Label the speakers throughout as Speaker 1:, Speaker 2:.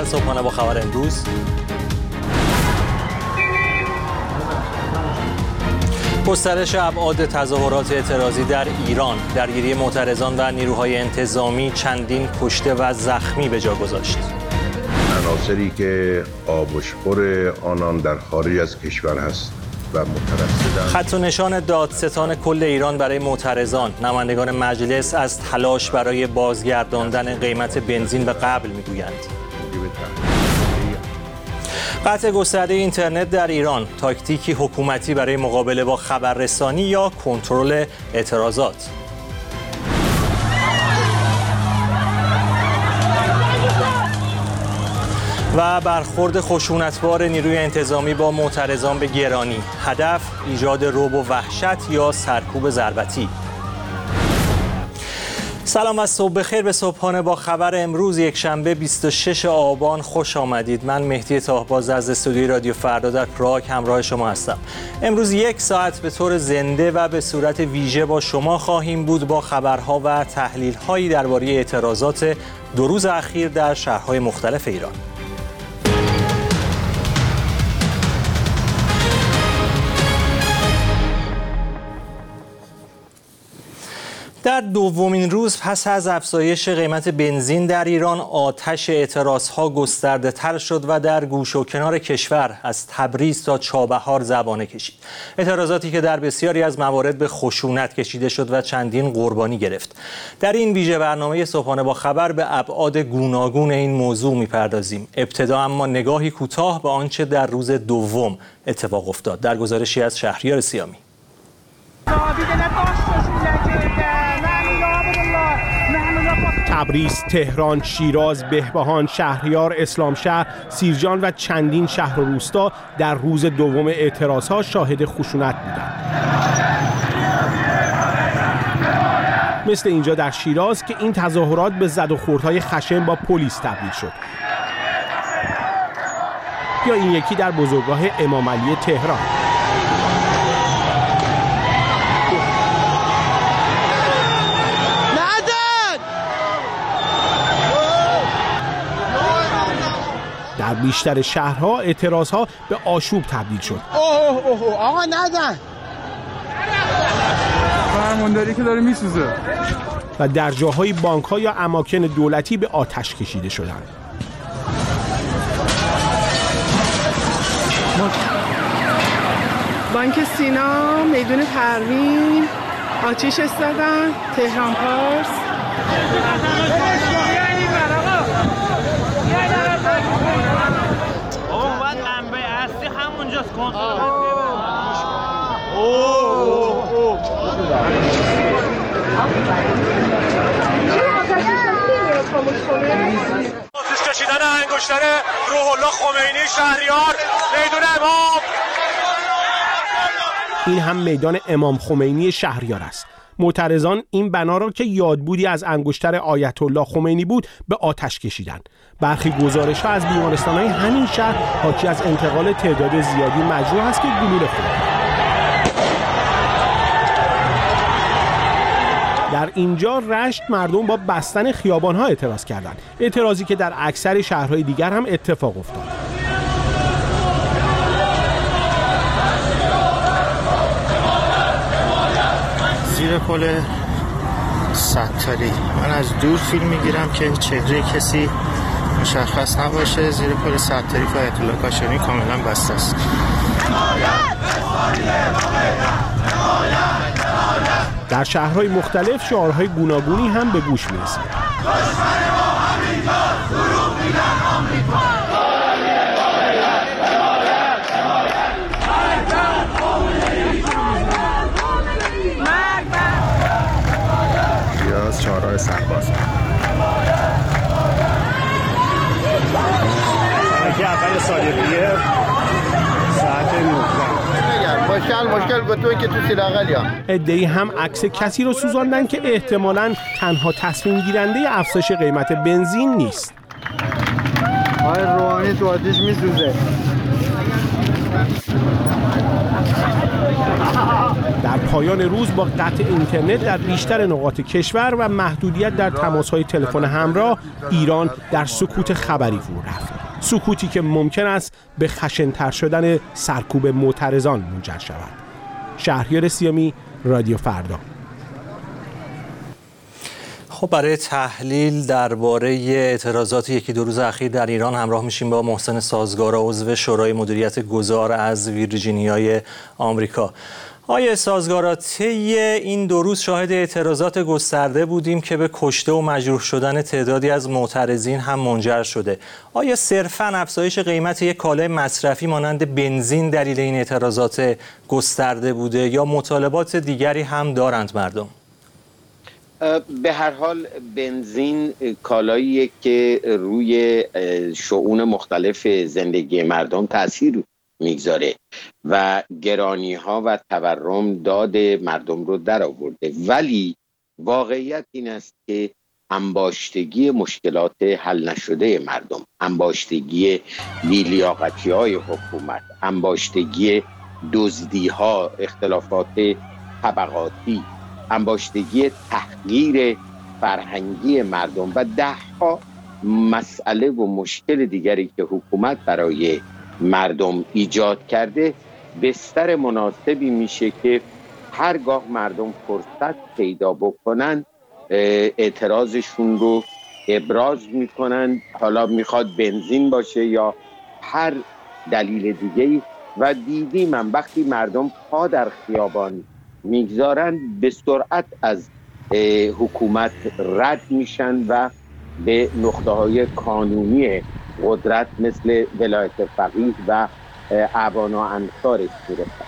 Speaker 1: در صبحانه با خبر امروز. گسترش ابعاد تظاهرات اعتراضی در ایران، درگیری معترضان و نیروهای انتظامی چندین کشته و زخمی به جا گذاشت.
Speaker 2: عناصری که آبشخور آنان در خارج از کشور هست و مترصدند.
Speaker 1: خط و نشان دادستان کل ایران برای معترضان. نمایندگان مجلس از تلاش برای بازگرداندن قیمت بنزین به قبل میگویند. قطع گسترده اینترنت در ایران، تاکتیکی حکومتی برای مقابله با خبررسانی یا کنترل اعتراضات. و برخورد خشونتبار نیروی انتظامی با معترضان به گرانی. هدف ایجاد رعب و وحشت یا سرکوب ضربتی. سلام و صبح بخیر به صبحانه با خبر امروز یکشنبه 26 آبان خوش آمدید. من مهدی طاهباز از استودیوی رادیو فردا در پراگ همراه شما هستم. امروز یک ساعت به طور زنده و به صورت ویژه با شما خواهیم بود با خبرها و تحلیل‌هایی درباره اعتراضات 2 روز اخیر در شهرهای مختلف ایران. در دومین روز پس از افزایش قیمت بنزین در ایران، آتش اعتراضها گسترده تر شد و در گوش و کنار کشور از تبریز تا چابهار زبانه کشید. اعتراضاتی که در بسیاری از موارد به خشونت کشیده شد و چندین قربانی گرفت. در این ویژه برنامه صبحانه با خبر به ابعاد گوناگون این موضوع می‌پردازیم. ابتدا اما نگاهی کوتاه به آنچه در روز دوم اتفاق افتاد. در گزارشی از شهریار سیامی.
Speaker 3: تبریز، تهران، شیراز، بهبهان، شهریار، اسلامشهر، سیرجان و چندین شهر و روستا در روز دوم اعتراضها شاهد خشونت بودند. مثل اینجا در شیراز که این تظاهرات به زد و خوردهای خشن با پلیس تبدیل شد. یا این یکی در بزرگراه امام علی تهران. در بیشتر شهرها اعتراضها به آشوب تبدیل شد.
Speaker 4: آقا ندن.
Speaker 5: فرمانداری که داره میسوزه.
Speaker 3: و در جاهای بانک‌ها یا اماکن دولتی به آتش کشیده شدند.
Speaker 6: بانک سینا، میدون پروین، آتش استادن، تهران پارس.
Speaker 7: آتش کشیدن انگشتر روح الله خمینی شهریار، میدون امام.
Speaker 3: این هم میدان امام خمینی شهریار است. معترضان این بنا را که یادبودی از انگشتر آیت الله خمینی بود به آتش کشیدند. برخی گزارش‌ها از بیمارستان‌های همین شهر حاکی از انتقال تعداد زیادی مجروح است که گلوله خوردند. در اینجا رشت مردم با بستن خیابان‌ها اعتراض کردند. اعتراضی که در اکثر شهرهای دیگر هم اتفاق افتاد.
Speaker 8: زیر پل ستاری من از دور فیلم میگیرم که چهره کسی مشخص نباشه. زیر پل ستاری که آیت الله کاشانی کاملا بسته است.
Speaker 3: در شهرهای مختلف شعارهای گوناگونی هم به گوش می‌رسید.
Speaker 2: از چهارراه سرباز
Speaker 3: که اول صادقیه ساعت 19
Speaker 4: مشکل گفتوی که تو سیلاقل یا
Speaker 3: ادعی هم عکس کسی رو سوزاندن که احتمالاً تنها تصمیم گیرنده افزایش قیمت بنزین نیست.
Speaker 4: آقای روحانی تو آتش میسوزه.
Speaker 3: در در پایان روز با قطع اینترنت در بیشتر نقاط کشور و محدودیت در تماس‌های تلفن همراه، ایران در سکوت خبری فرو رفت. سکوتی که ممکن است به خشن‌تر شدن سرکوب معترضان منجر شود. شهریار سیامی، رادیو فردا.
Speaker 1: خب برای تحلیل درباره اعتراضات یکی دو روز اخیر در ایران همراه میشیم با محسن سازگارا، عضو شورای مدیریت گذار از ویرجینیای آمریکا. آقای سازگارا، طی این دو روز شاهد اعتراضات گسترده بودیم که به کشته و مجروح شدن تعدادی از معترضین هم منجر شده. آیا صرفاً افزایش قیمت یک کالای مصرفی مانند بنزین دلیل این اعتراضات گسترده بوده یا مطالبات دیگری هم دارند مردم؟
Speaker 9: به هر حال بنزین کالاییه که روی شؤون مختلف زندگی مردم تأثیر میگذاره و گرانی ها و تورم داد مردم رو در آورده، ولی واقعیت این است که انباشتگی مشکلات حل نشده مردم، انباشتگی بی‌لیاقتی های حکومت، انباشتگی دزدی ها، اختلافات طبقاتی، انباشتگی تحقیر فرهنگی مردم و ده‌ها مسئله و مشکل دیگری که حکومت برای مردم ایجاد کرده، بستر مناسبی میشه که هرگاه مردم فرصت پیدا بکنن اعتراضشون رو ابراز میکنن، حالا میخواد بنزین باشه یا هر دلیل دیگه‌ای. و دیدیم من وقتی مردم پا در خیابان میگذارن به سرعت از حکومت رد میشن و به نقطه‌های کانونی قدرت مثل ولایت فقیه و اعوان و انصارش میرسن.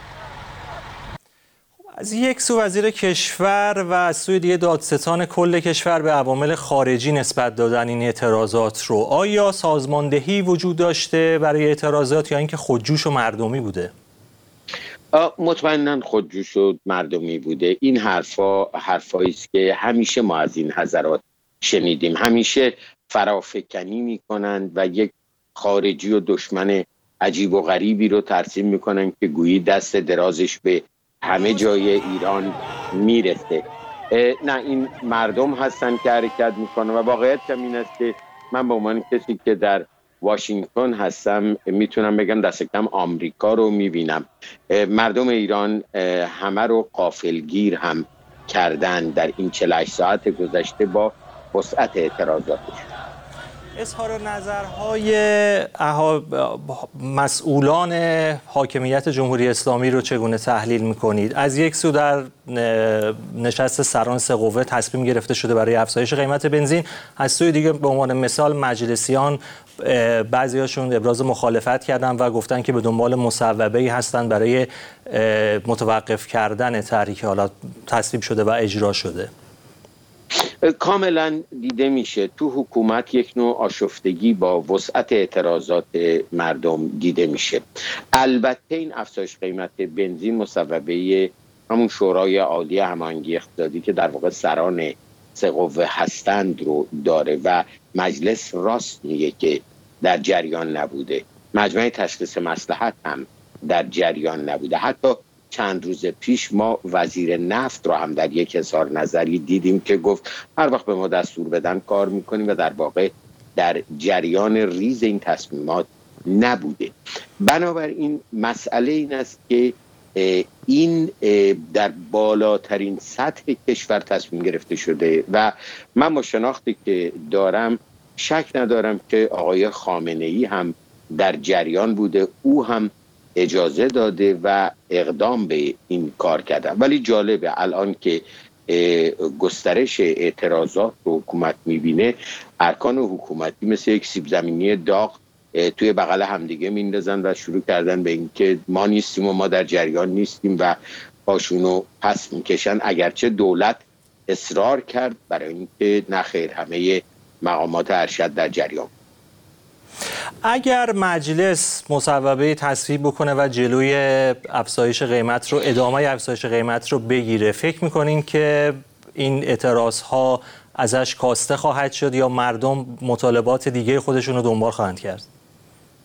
Speaker 1: از یک سو وزیر کشور و از سوی دیگه دادستان کل کشور به عوامل خارجی نسبت دادن این اعتراضات رو. آیا سازماندهی وجود داشته برای اعتراضات یا اینکه خودجوش و مردمی بوده؟
Speaker 9: مطمئناً خودجوش و مردمی بوده. این حرفایی است که همیشه ما از این حضرات شنیدیم. همیشه فرافکنی میکنند و یک خارجی و دشمن عجیب و غریبی رو ترسیم میکنن که گویی دست درازش به همه جای ایران میرسه. نه، این مردم هستن که حرکت میکنن و واقعیت این است که من به عنوان کسی که در واشنگتن هستم میتونم بگم دست کم آمریکا رو میبینم. مردم ایران همه رو غافلگیر هم کردن در این 48 ساعت گذشته با وسعت اعتراضاتش.
Speaker 1: اظهار نظرهای مسئولان حاکمیت جمهوری اسلامی رو چگونه تحلیل میکنید؟ از یک سو در نشست سران سه قوه تصمیم گرفته شده برای افزایش قیمت بنزین، از سوی دیگه به عنوان مثال مجلسیان بعضیاشون ابراز مخالفت کردن و گفتن که به دنبال مصوبه‌ای هستن برای متوقف کردن طرحی که حالا تصویب شده و اجرا شده.
Speaker 9: کاملا دیده میشه تو حکومت یک نوع آشفتگی با وسعت اعتراضات مردم دیده میشه. البته این افزایش قیمت بنزین مصوبه همون شورای عالی هماهنگی اقتصادی که در واقع سران سه قوه هستند رو داره و مجلس راست میگه که در جریان نبوده. مجمع تشخیص مصلحت هم در جریان نبوده. حتی چند روز پیش ما وزیر نفت رو هم در یک اظهار نظری دیدیم که گفت هر وقت به ما دستور بدن کار میکنیم و در واقع در جریان ریز این تصمیمات نبوده. بنابراین مسئله این است که این در بالاترین سطح کشور تصمیم گرفته شده و من با شناختی که دارم شک ندارم که آقای خامنه‌ای هم در جریان بوده، او هم اجازه داده و اقدام به این کار کرده. ولی جالبه الان که گسترش اعتراضات رو حکومت میبینه، ارکان حکومتی مثل یک سیب زمینی داغ توی بغل همدیگه میندازن و شروع کردن به اینکه ما نیستیم و ما در جریان نیستیم و پاشونو پس میکشن، اگرچه دولت اصرار کرد برای اینکه نخیر همه مقامات ارشد در جریان.
Speaker 1: اگر مجلس مصوبه تصویب بکنه و جلوی افزایش قیمت رو، ادامه افزایش قیمت رو بگیره، فکر میکنین که این اعتراضها ازش کاسته خواهد شد یا مردم مطالبات دیگه خودشون رو دنبال خواهند کرد؟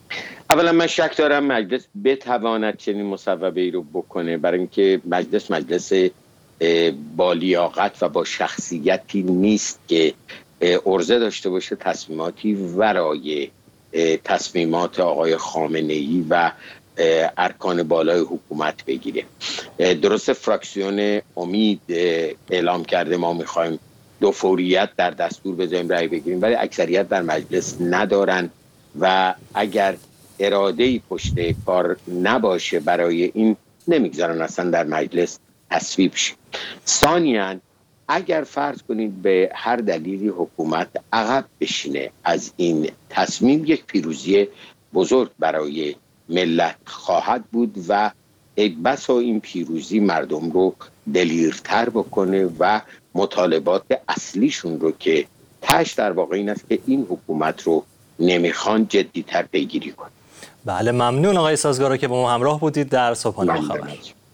Speaker 9: اولا من شک دارم مجلس بتواند چنین مصوبه‌ای رو بکنه، برای اینکه مجلس با لیاقت و با شخصیتی نیست که عرضه داشته باشه تصمیماتی ورای تصمیمات آقای خامنه‌ای و ارکان بالای حکومت بگیره. درست فراکسیون امید اعلام کرده ما میخوایم دو فوریت در دستور بذاریم رأی بگیریم، ولی اکثریت در مجلس ندارن و اگر اراده‌ای پشت کار نباشه برای این نمیگذارن اصلا در مجلس تصویب شه. ثانیاً اگر فرض کنید به هر دلیلی حکومت عقب بشینه از این تصمیم، یک پیروزی بزرگ برای ملت خواهد بود و بسا این پیروزی مردم رو دلیرتر بکنه و مطالبات اصلیشون رو که تاش در واقع این است که این حکومت رو نمیخوان جدیتر پیگیری کنه.
Speaker 1: بله ممنون آقای سازگارا که با ما همراه بودید در صبحانه خبر.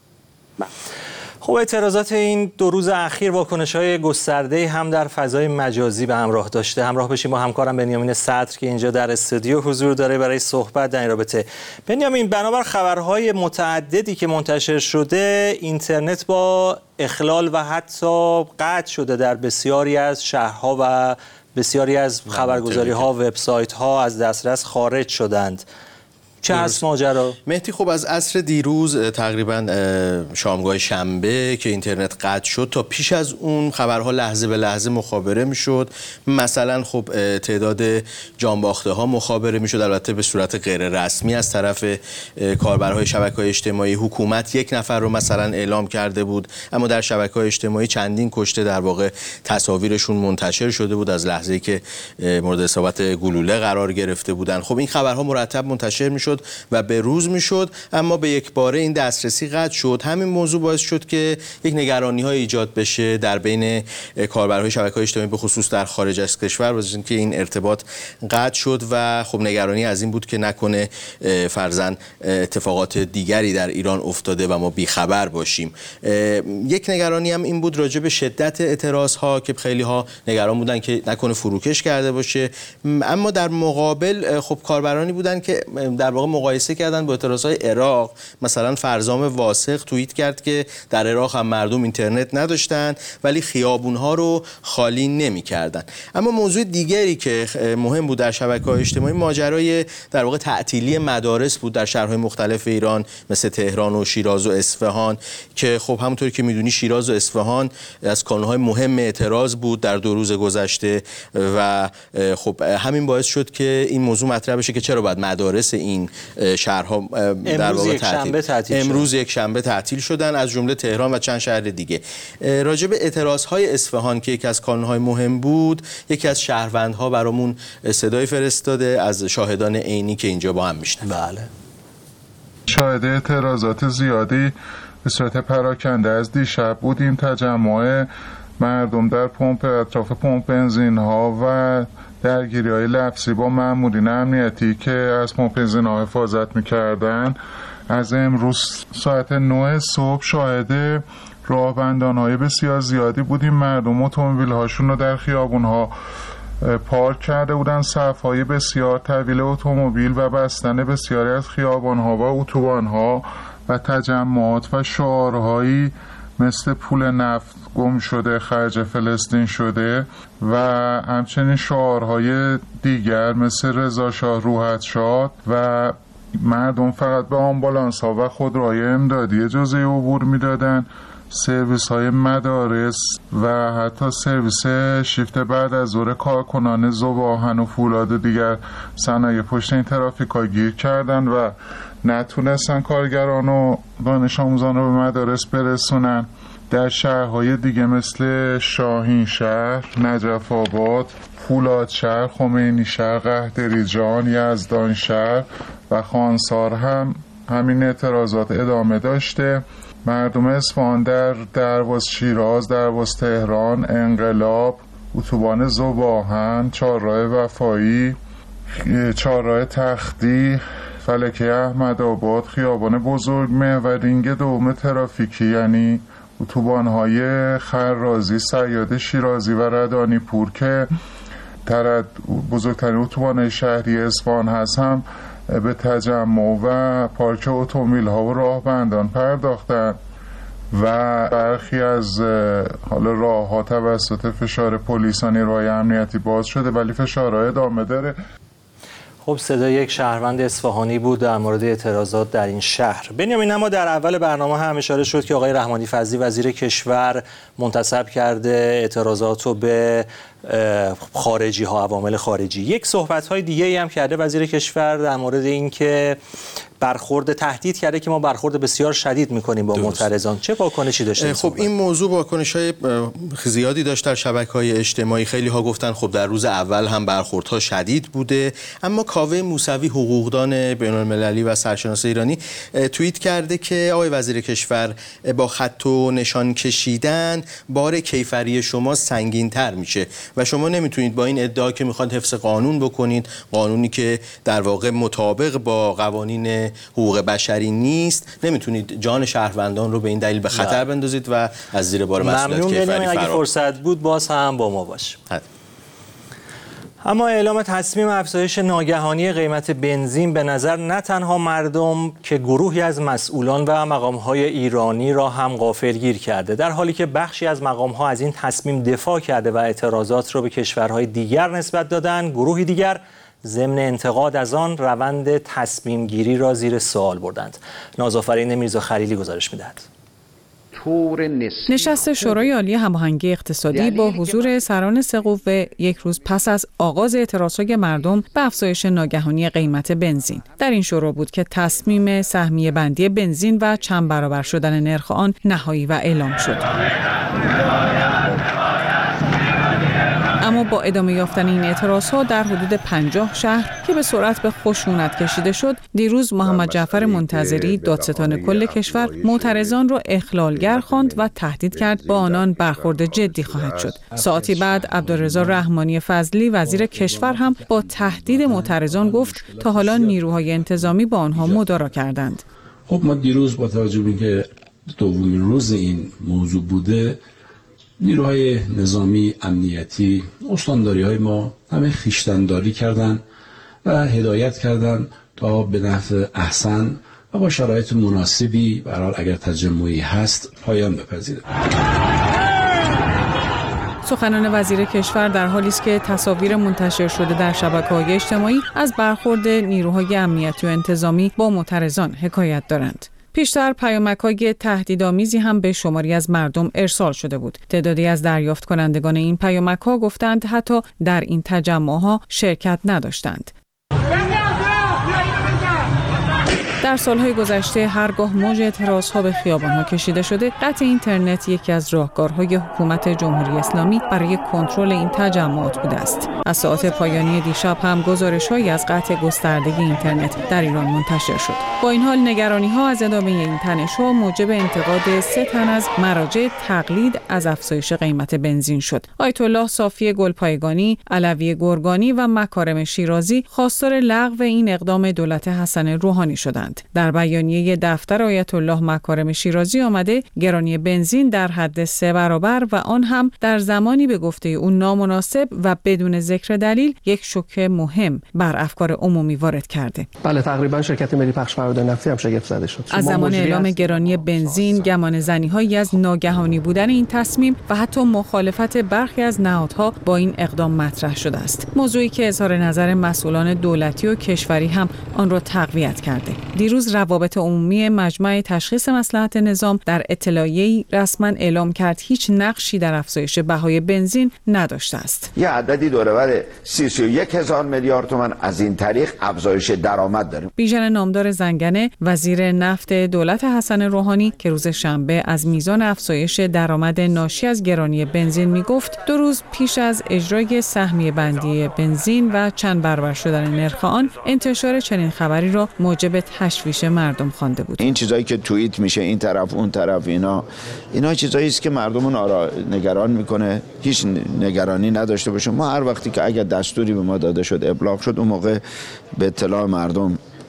Speaker 1: خب اعتراضات این 2 روز اخیر واکنش‌های گسترده‌ای هم در فضای مجازی به همراه داشته. همراه بشیم با همکارم بنیامین صدر که اینجا در استودیو حضور داره برای صحبت در این رابطه. بنیامین، بنابر خبرهای متعددی که منتشر شده، اینترنت با اخلال و حتی قطع شده در بسیاری از شهرها و بسیاری از خبرگزاری‌ها و وبسایت‌ها از دسترس خارج شدند. چه هست ماجرا؟
Speaker 10: مهدی، خب از عصر دیروز تقریبا شامگاه شنبه که اینترنت قطع شد تا پیش از اون خبرها لحظه به لحظه مخابره میشد. مثلا خب تعداد جانباخته ها مخابره میشد، البته به صورت غیر رسمی از طرف کاربرهای شبکه‌های اجتماعی. حکومت 1 نفر رو مثلا اعلام کرده بود، اما در شبکه‌های اجتماعی چندین کشته در واقع تصاویرشون منتشر شده بود از لحظه‌ای که مورد اصابت گلوله قرار گرفته بودن. خب این خبرها مرتب منتشر میشد و به روز میشد، اما به یک باره این دسترسی قطع شد. همین موضوع باعث شد که یک نگرانی‌های ایجاد بشه در بین کاربرهای شبکه‌های اجتماعی، به خصوص در خارج از کشور، واسه اینکه این ارتباط قطع شد و خب نگرانی از این بود که نکنه فرضاً اتفاقات دیگری در ایران افتاده و ما بیخبر باشیم. یک نگرانی هم این بود راجع به شدت اعتراض‌ها که خیلی‌ها نگران بودن که نکنه فروکش کرده باشه، اما در مقابل خب کاربرانی بودن که در واقع مقایسه کردن با اعتراضهای عراق. مثلا فرزام واسق توییت کرد که در عراق هم مردم اینترنت نداشتن ولی خیابونها رو خالی نمی‌کردن. اما موضوع دیگری که مهم بود در شبکه‌های اجتماعی ماجرای در واقع تعطیلی مدارس بود در شهرهای مختلف ایران مثل تهران و شیراز و اصفهان، که خب همونطوری که می‌دونی شیراز و اصفهان از کانون‌های مهم اعتراض بود در 2 روز گذشته و خب همین باعث شد که این موضوع مطرح بشه که چرا باید مدارس این شهرها در واقع امروز یک شنبه تعطیل شدن، از جمله تهران و چند شهر دیگه. راجع به اعتراض‌های اصفهان که یکی از کانون‌های مهم بود، یکی از شهروندها برامون صدای فرستاده از شاهدان عینی که اینجا با هم میشنن.
Speaker 1: بله.
Speaker 5: شاهد اعتراضات زیادی به صورت پراکنده از دیشب بودیم. تجمع مردم در اطراف پمپ بنزین‌ها و درگیری‌های لفظی با مامورین امنیتی که از پمپ بنزین‌ها حفاظت می‌کردن. از امروز ساعت 9 صبح شاهد راهبندان‌های بسیار زیادی بودیم. مردم اتومبیل‌هاشون رو در خیابون‌ها پارک کرده بودن، صف‌های بسیار طویل اتومبیل و بستن بسیاری از خیابان‌ها و اتوبان‌ها و تجمعات و شعارهایی مثل پول نفت گم شده، خرج فلسطین شده و همچنین شعارهای دیگر مثل رضا شاه روحت شاد و مردم فقط به آمبولانس ها و خودروهای امدادی اجازه عبور میدادن. سرویس های مدارس و حتی سرویس شیفت بعد از ظهر کارکنان ذوب‌آهن و فولاد و دیگر صنایع پشت این ترافیک ها گیر کردن و نتونستن کارگران و دانش آموزان رو به مدارس برسونن. در شهرهای دیگه مثل شاهین شهر، نجف آباد، فولاد شهر، خمینی شهر، قهدریجان، یزدان شهر و خانسار هم همین اعتراضات ادامه داشته. مردم اصفهان در درواز شیراز، درواز تهران، انقلاب، اتوبان ذوب‌آهن، چهارراه وفایی، چهارراه تختی، فلکه احمدآباد، خیابان بزرگمه و رینگ دوم ترافیکی یعنی اتوبان‌های خرازی، صیاد شیرازی و ردانی پور که بزرگترین اتوبان شهری اصفهان هست هم به تجمع و پارک اتومبیل ها و راهبندان پرداختند و برخی از حالا راه ها توسط فشار پلیس و نیروهای امنیتی باز شده، ولی فشارها ادامه داره.
Speaker 1: خب صدای یک شهروند اصفهانی بود در مورد اعتراضات در این شهر. بنیامین، اما در اول برنامه هم اشاره شد که آقای رحمانی فضلی وزیر کشور منتسب کرده اعتراضات رو به خارجی ها، عوامل خارجی. یک صحبت های دیگه هم کرده وزیر کشور در مورد این که تهدید کرده که ما برخورد بسیار شدید میکنیم با معترضان. چه واکنشی داشته؟
Speaker 10: خب این موضوع واکنش‌های زیادی داشت در شبکه‌های اجتماعی. خیلی ها گفتن خب در روز اول هم برخوردها شدید بوده، اما کاوه موسوی حقوقدان بین‌المللی و سرشناس ایرانی توییت کرده که آقای وزیر کشور با خط و نشان کشیدن بار کیفری شما سنگین‌تر میشه و شما نمیتونید با این ادعا که میخواد حفظ قانون بکنید، قانونی که در واقع مطابق با قوانین حقوق بشری نیست، نمیتونید جان شهروندان رو به این دلیل به خطر بندازید و از زیر بار مسئولیت کیفری فرار.
Speaker 1: اگه فرصت بود باز هم با ما باش. اما اعلام تصمیم افزایش ناگهانی قیمت بنزین به نظر نه تنها مردم که گروهی از مسئولان و مقام‌های ایرانی را هم غافلگیر کرده، در حالی که بخشی از مقام‌ها از این تصمیم دفاع کرده و اعتراضات را به کشورهای دیگر نسبت دادند، گروهی دیگر ضمن انتقاد از آن روند تصمیم گیری را زیر سوال بردند. نازآفرین میرزا خلیلی گزارش می‌دهد.
Speaker 11: نشست شورای عالی هماهنگی اقتصادی با حضور سران سه قوه یک روز پس از آغاز اعتراضات مردم به افزایش ناگهانی قیمت بنزین. در این شورا بود که تصمیم سهمیه بندی بنزین و چند برابر شدن نرخ آن نهایی و اعلام شد. اما با ادامه یافتن این اعتراضها در حدود 50 شهر که به سرعت به خشونت کشیده شد، دیروز محمد جعفر منتظری دادستان کل کشور معترضان را اخلالگر خواند و تهدید کرد با آنان برخورد جدی خواهد شد. ساعتی بعد عبدالرضا رحمانی فضلی وزیر کشور هم با تهدید معترضان گفت تا حالا نیروهای انتظامی با آنها مدارا کردند.
Speaker 12: خب ما دیروز با توجه به اینکه دومین روز این موضوع بوده، نیروهای نظامی، امنیتی، استانداری‌های ما همه خویشتن‌داری کردند و هدایت کردند تا به نحو احسن و با شرایط مناسبی به هر حال اگر تجمعی هست پایان بپذیره.
Speaker 11: سخنان وزیر کشور در حالی است که تصاویر منتشر شده در شبکه‌های اجتماعی از برخورد نیروهای امنیتی و انتظامی با معترضان حکایت دارند. پیشتر پیامک‌های تهدیدآمیزی هم به شماری از مردم ارسال شده بود. تعدادی از دریافت کنندگان این پیامک‌ها گفتند حتی در این تجمع‌ها شرکت نداشتند. در سالهای گذشته هرگاه موج اعتراضها به خیابان‌ها کشیده شده، قطع اینترنت یکی از راهکارهای حکومت جمهوری اسلامی برای کنترل این تجمعات بوده است. از ساعات پایانی دیشب هم گزارش‌هایی از قطع گسترده اینترنت در ایران منتشر شد. با این حال نگرانی‌ها از ادامه این تنش‌ها موجب انتقاد 3 تن از مراجع تقلید از افزایش قیمت بنزین شد. آیت الله صافی گلپایگانی، علوی گرگانی و مکارم شیرازی خواستار لغو این اقدام دولت حسن روحانی شدند. در بیانیه دفتر آیت الله مکارم شیرازی آمده گرانی بنزین در حد 3 برابر و آن هم در زمانی به گفته او نامناسب و بدون ذکر دلیل یک شوک مهم بر افکار عمومی وارد کرده.
Speaker 13: بله، تقریبا شرکت ملی پخش فرآورده نفتی هم شگفت زده شد.
Speaker 11: از زمان اعلام گرانی بنزین گمان زنی‌هایی از ناگهانی بودن این تصمیم و حتی مخالفت برخی از نهادها با این اقدام مطرح شده است. موضوعی که اظهار نظر مسئولان دولتی و کشوری هم آن را تقویت کرده. دیروز روابط عمومی مجمع تشخیص مصلحت نظام در اطلاعیه‌ای رسما اعلام کرد هیچ نقشی در افزایش بهای بنزین نداشته است.
Speaker 14: یه عددی دوره‌بر 31,000 میلیارد تومان از این طریق افزایش درآمد داریم.
Speaker 11: بیژن نامدار زنگنه وزیر نفت دولت حسن روحانی که روز شنبه از میزان افزایش درآمد ناشی از گرانی بنزین میگفت 2 روز پیش از اجرای سهمیه بندی بنزین و چند برابر شدن نرخ آن انتشار چنین خبری را موجب تشویش مردم خوانده بود.
Speaker 14: این چیزایی که توییت میشه این طرف اون طرف اینا چیزایی است که مردمون نگران میکنه. هیچ نگرانی نداشته باشه. ما هر وقتی که اگر دستوری به ما داده شد ابلاغ شد اون موقع به اطلاع مردم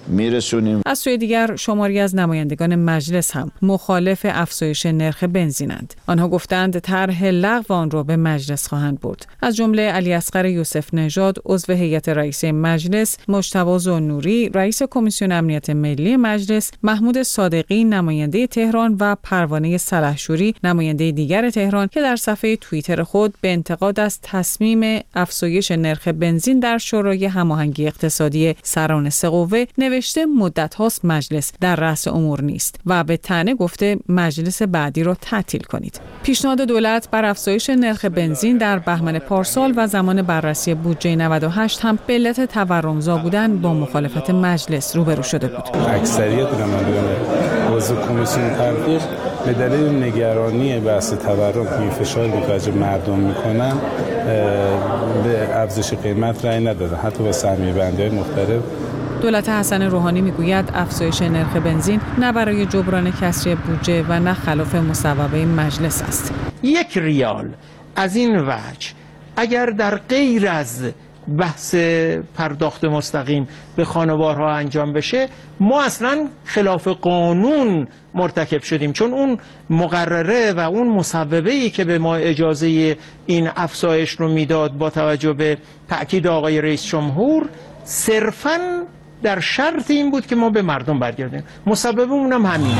Speaker 14: میرسونیم.
Speaker 11: از سوی دیگر شماری از نمایندگان مجلس هم مخالف افزایش نرخ بنزینند. آنها گفتند طرح لغو آن را به مجلس خواهند برد. از جمله علی اصغر یوسف نژاد عضو هیئت رئیسه مجلس، مجتبی ذوالنوری رئیس کمیسیون امنیت ملی مجلس، محمود صادقی نماینده تهران و پروانه سلحشوری نماینده دیگر تهران که در صفحه توییتر خود به انتقاد از تصمیم افزایش نرخ بنزین در شورای هماهنگی اقتصادی سران سه قوه نوشته مدت هاست مجلس در رأس امور نیست و به طعنه گفته مجلس بعدی را تعطیل کنید. پیشنهاد دولت بر افزایش نرخ بنزین در بهمن پارسال و زمان بررسی بودجه 98 هم به علت تورمزا بودن با مخالفت مجلس روبرو شده بود.
Speaker 15: اکثریت نمایندگان عضو کمیسیون تبدیل به دلیل نگرانی بحث تورم که فشار متوجه مردم میکنن به افزایش قیمت رأی ندادن، حتی با سهمیه بندی‌های مختلف.
Speaker 11: دولت حسن روحانی میگوید افزایش نرخ بنزین نه برای جبران کسری بودجه و نه خلاف مصوبه مجلس است.
Speaker 16: 1 ریال از این وجه اگر در غیر از بحث پرداخت مستقیم به خانوارها انجام بشه، ما اصلا خلاف قانون مرتکب شدیم، چون اون مقرره و اون مصوبه‌ای که به ما اجازه این افزایش رو میداد با توجه به تأکید آقای رئیس جمهور صرفاً در شرط این بود که ما به مردم برگردیم. مصوبه‌مون هم همینه.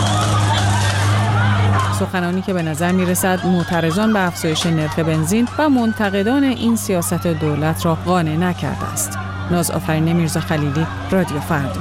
Speaker 11: سخنانی که به نظر میرسد معترضان به افزایش نرخ بنزین و منتقدان این سیاست دولت را قانع نکرده است. ناز آفرین میرزا خلیلی، رادیو فردا.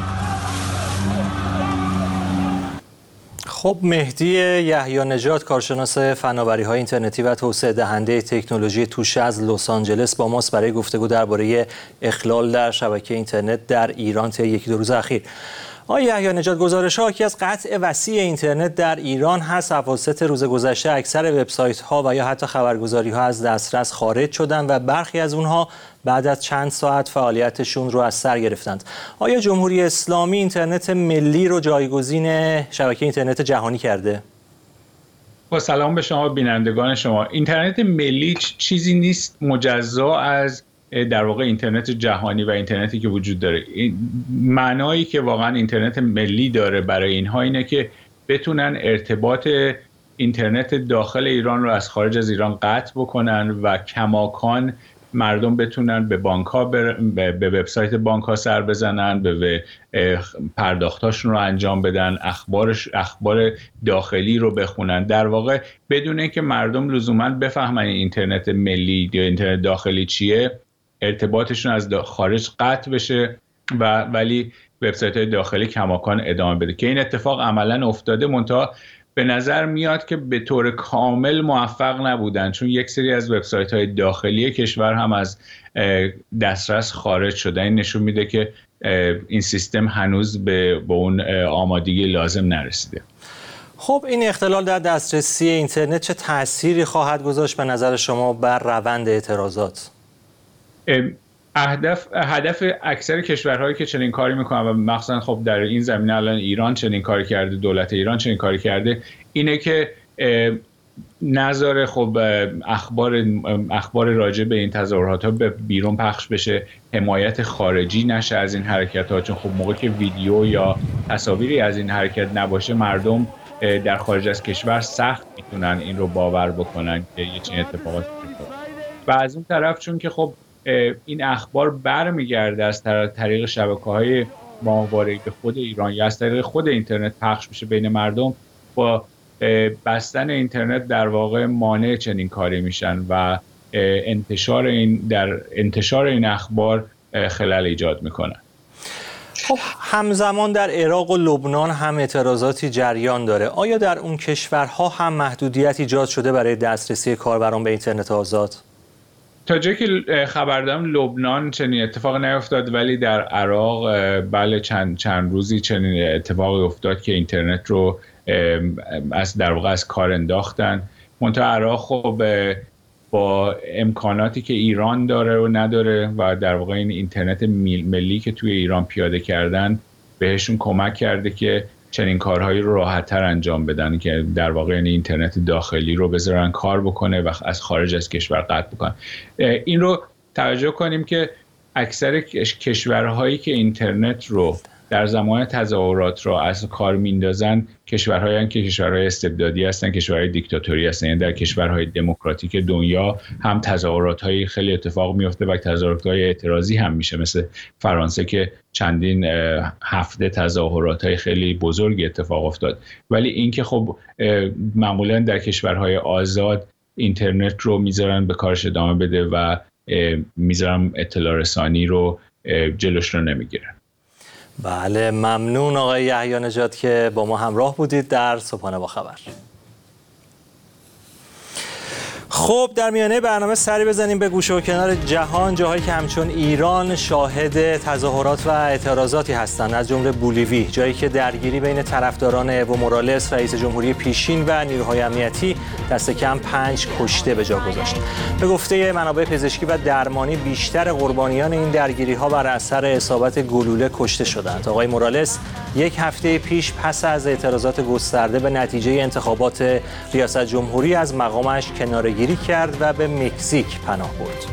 Speaker 1: خب مهدی یحیی نژاد کارشناس فناوری‌های اینترنتی و توسعه دهنده تکنولوژی توشه از لس آنجلس با ماست برای گفتگو درباره اخلال در شبکه اینترنت در ایران طی 1-2 روز اخیر. آقای یحیی نژاد، گزارش‌ها حاکی از قطع وسیع اینترنت در ایران هست. اواسط روز گذشته اکثر وبسایت‌ها و یا حتی خبرگزاری‌ها از دسترس خارج شدند و برخی از اونها بعد از چند ساعت فعالیتشون رو از سر گرفتند. آیا جمهوری اسلامی اینترنت ملی رو جایگزین شبکه اینترنت جهانی کرده؟
Speaker 17: با سلام به شما بینندگان شما. اینترنت ملی چیزی نیست مجزا از در واقع اینترنت جهانی و اینترنتی که وجود داره. معنایی که واقعا اینترنت ملی داره برای اینها اینه که بتونن ارتباط اینترنت داخل ایران رو از خارج از ایران قطع بکنن و کماکان مردم بتونن به بانک‌ها به وبسایت بانک‌ها سر بزنن، به پرداختاشون رو انجام بدن، اخبار داخلی رو بخونن، در واقع بدون اینکه مردم لزوما بفهمن اینترنت ملی یا اینترنت داخلی چیه، ارتباطشون از خارج قطع بشه و ولی وبسایت‌های داخلی کماکان ادامه بده که این اتفاق عملاً افتاده. منتها به نظر میاد که به طور کامل موفق نبودن، چون یک سری از وبسایت‌های داخلی کشور هم از دسترس خارج شدن. این نشون میده که این سیستم هنوز به اون آمادگی لازم نرسیده.
Speaker 1: خب این اختلال در دسترسی اینترنت چه تأثیری خواهد گذاشت به نظر شما بر روند اعتراضات؟
Speaker 17: هدف اکثر کشورهایی که چنین کاری میکنن و مخصوصا خب در این زمینه الان ایران چنین کاری کرده، دولت ایران چنین کاری کرده، اینه که نذاره خب اخبار راجع به این تظاهرات ها به بیرون پخش بشه، حمایت خارجی نشه از این حرکت ها، چون خب موقع که ویدیو یا تصاویری از این حرکت نباشه مردم در خارج از کشور سخت میتونن این رو باور بکنن که یه چنین اتفاقاتی میفته. و از اون طرف چون که خب این اخبار برمیگرده از طریق شبکه‌های ماهواره‌ای به خود ایران یا از طریق خود اینترنت پخش میشه بین مردم، با بستن اینترنت در واقع مانع چنین کاری میشن و انتشار این اخبار خلل ایجاد میکنن.
Speaker 1: خب همزمان در عراق و لبنان هم اعتراضاتی جریان داره. آیا در اون کشورها هم محدودیت ایجاد شده برای دسترسی کاربران به اینترنت آزاد؟
Speaker 17: تا جایی که خبر دارم لبنان چنین اتفاق نیفتاد، ولی در عراق بله چند روزی چنین اتفاقی افتاد که اینترنت رو در واقع از کار انداختن. منتها عراق خب با امکاناتی که ایران داره و نداره و در واقع این اینترنت ملی که توی ایران پیاده کردن بهشون کمک کرده که چنین کارهایی رو راحت‌تر انجام بدن، که در واقع یعنی اینترنت داخلی رو بذارن کار بکنه و از خارج از کشور قطع بکنن. این رو توجه کنیم که اکثر کشورهایی که اینترنت رو در زمان تظاهرات را از کار میندازن کشورهایی که کشورهای استبدادی هستن، کشورهای دیکتاتوری هستن. یعنی در کشورهای دموکراتیک دنیا هم تظاهرات‌های خیلی اتفاق میفته و تظاهرات‌های اعتراضی هم میشه، مثل فرانسه که چندین هفته تظاهرات‌های خیلی بزرگی اتفاق افتاد. ولی اینکه خب معمولاً در کشورهای آزاد اینترنت رو میذارن به کارش ادامه بده و میذارن اطلاع رسانی رو جلوش رو نمیگیرن.
Speaker 1: بله، ممنون آقای یحیی نژاد که با ما همراه بودید در صبحانه با خبر. خب در میانه برنامه سری بزنیم به گوشه و کنار جهان، جاهایی که همچون ایران شاهد تظاهرات و اعتراضاتی هستند، از جمله بولیوی، جایی که درگیری بین طرفداران اِوو مورالس رئیس جمهوری پیشین و نیروهای امنیتی دست کم 5 کشته به جا گذاشت. به گفته منابع پزشکی و درمانی بیشتر قربانیان این درگیری‌ها بر اثر اصابت گلوله کشته شدند. آقای مورالس یک هفته پیش پس از اعتراضات گسترده به نتیجه انتخابات ریاست جمهوری از مقامش کناره‌گیری کرد و به مکزیک پناه برد.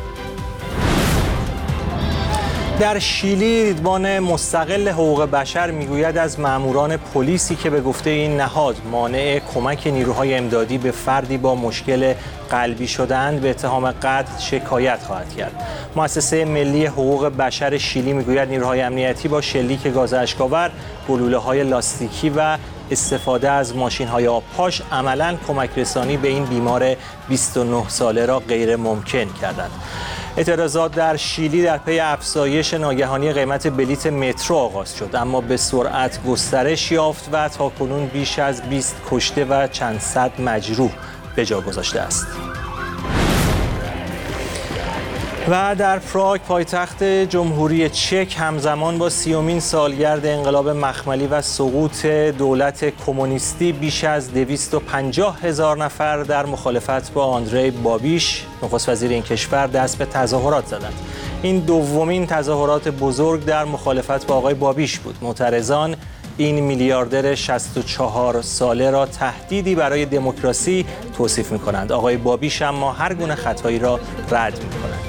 Speaker 1: در شیلی دیدبان مستقل حقوق بشر میگوید از ماموران پلیسی که به گفته این نهاد مانع کمک نیروهای امدادی به فردی با مشکل قلبی شدند به اتهام قتل شکایت خواهد کرد. مؤسسه ملی حقوق بشر شیلی میگوید نیروهای امنیتی با شلیک گاز اشک‌آور، گلوله‌های لاستیکی و استفاده از ماشین‌های آبپاش عملاً کمک رسانی به این بیمار 29 ساله را غیر ممکن کردند. اعتراضات در شیلی در پی افزایش ناگهانی قیمت بلیت مترو آغاز شد، اما به سرعت گسترش یافت و تاکنون بیش از 20 کشته و چند صد مجروح به جا گذاشته است. و در پراگ پایتخت جمهوری چک همزمان با 30مین سالگرد انقلاب مخملی و سقوط دولت کمونیستی بیش از 250,000 نفر در مخالفت با آندری بابیش نخست وزیر این کشور دست به تظاهرات زدند. این دومین تظاهرات بزرگ در مخالفت با آقای بابیش بود. معترضان این میلیاردر 64 ساله را تهدیدی برای دموکراسی توصیف می‌کنند. آقای بابیش اما هر گونه خطایی را رد می‌کند.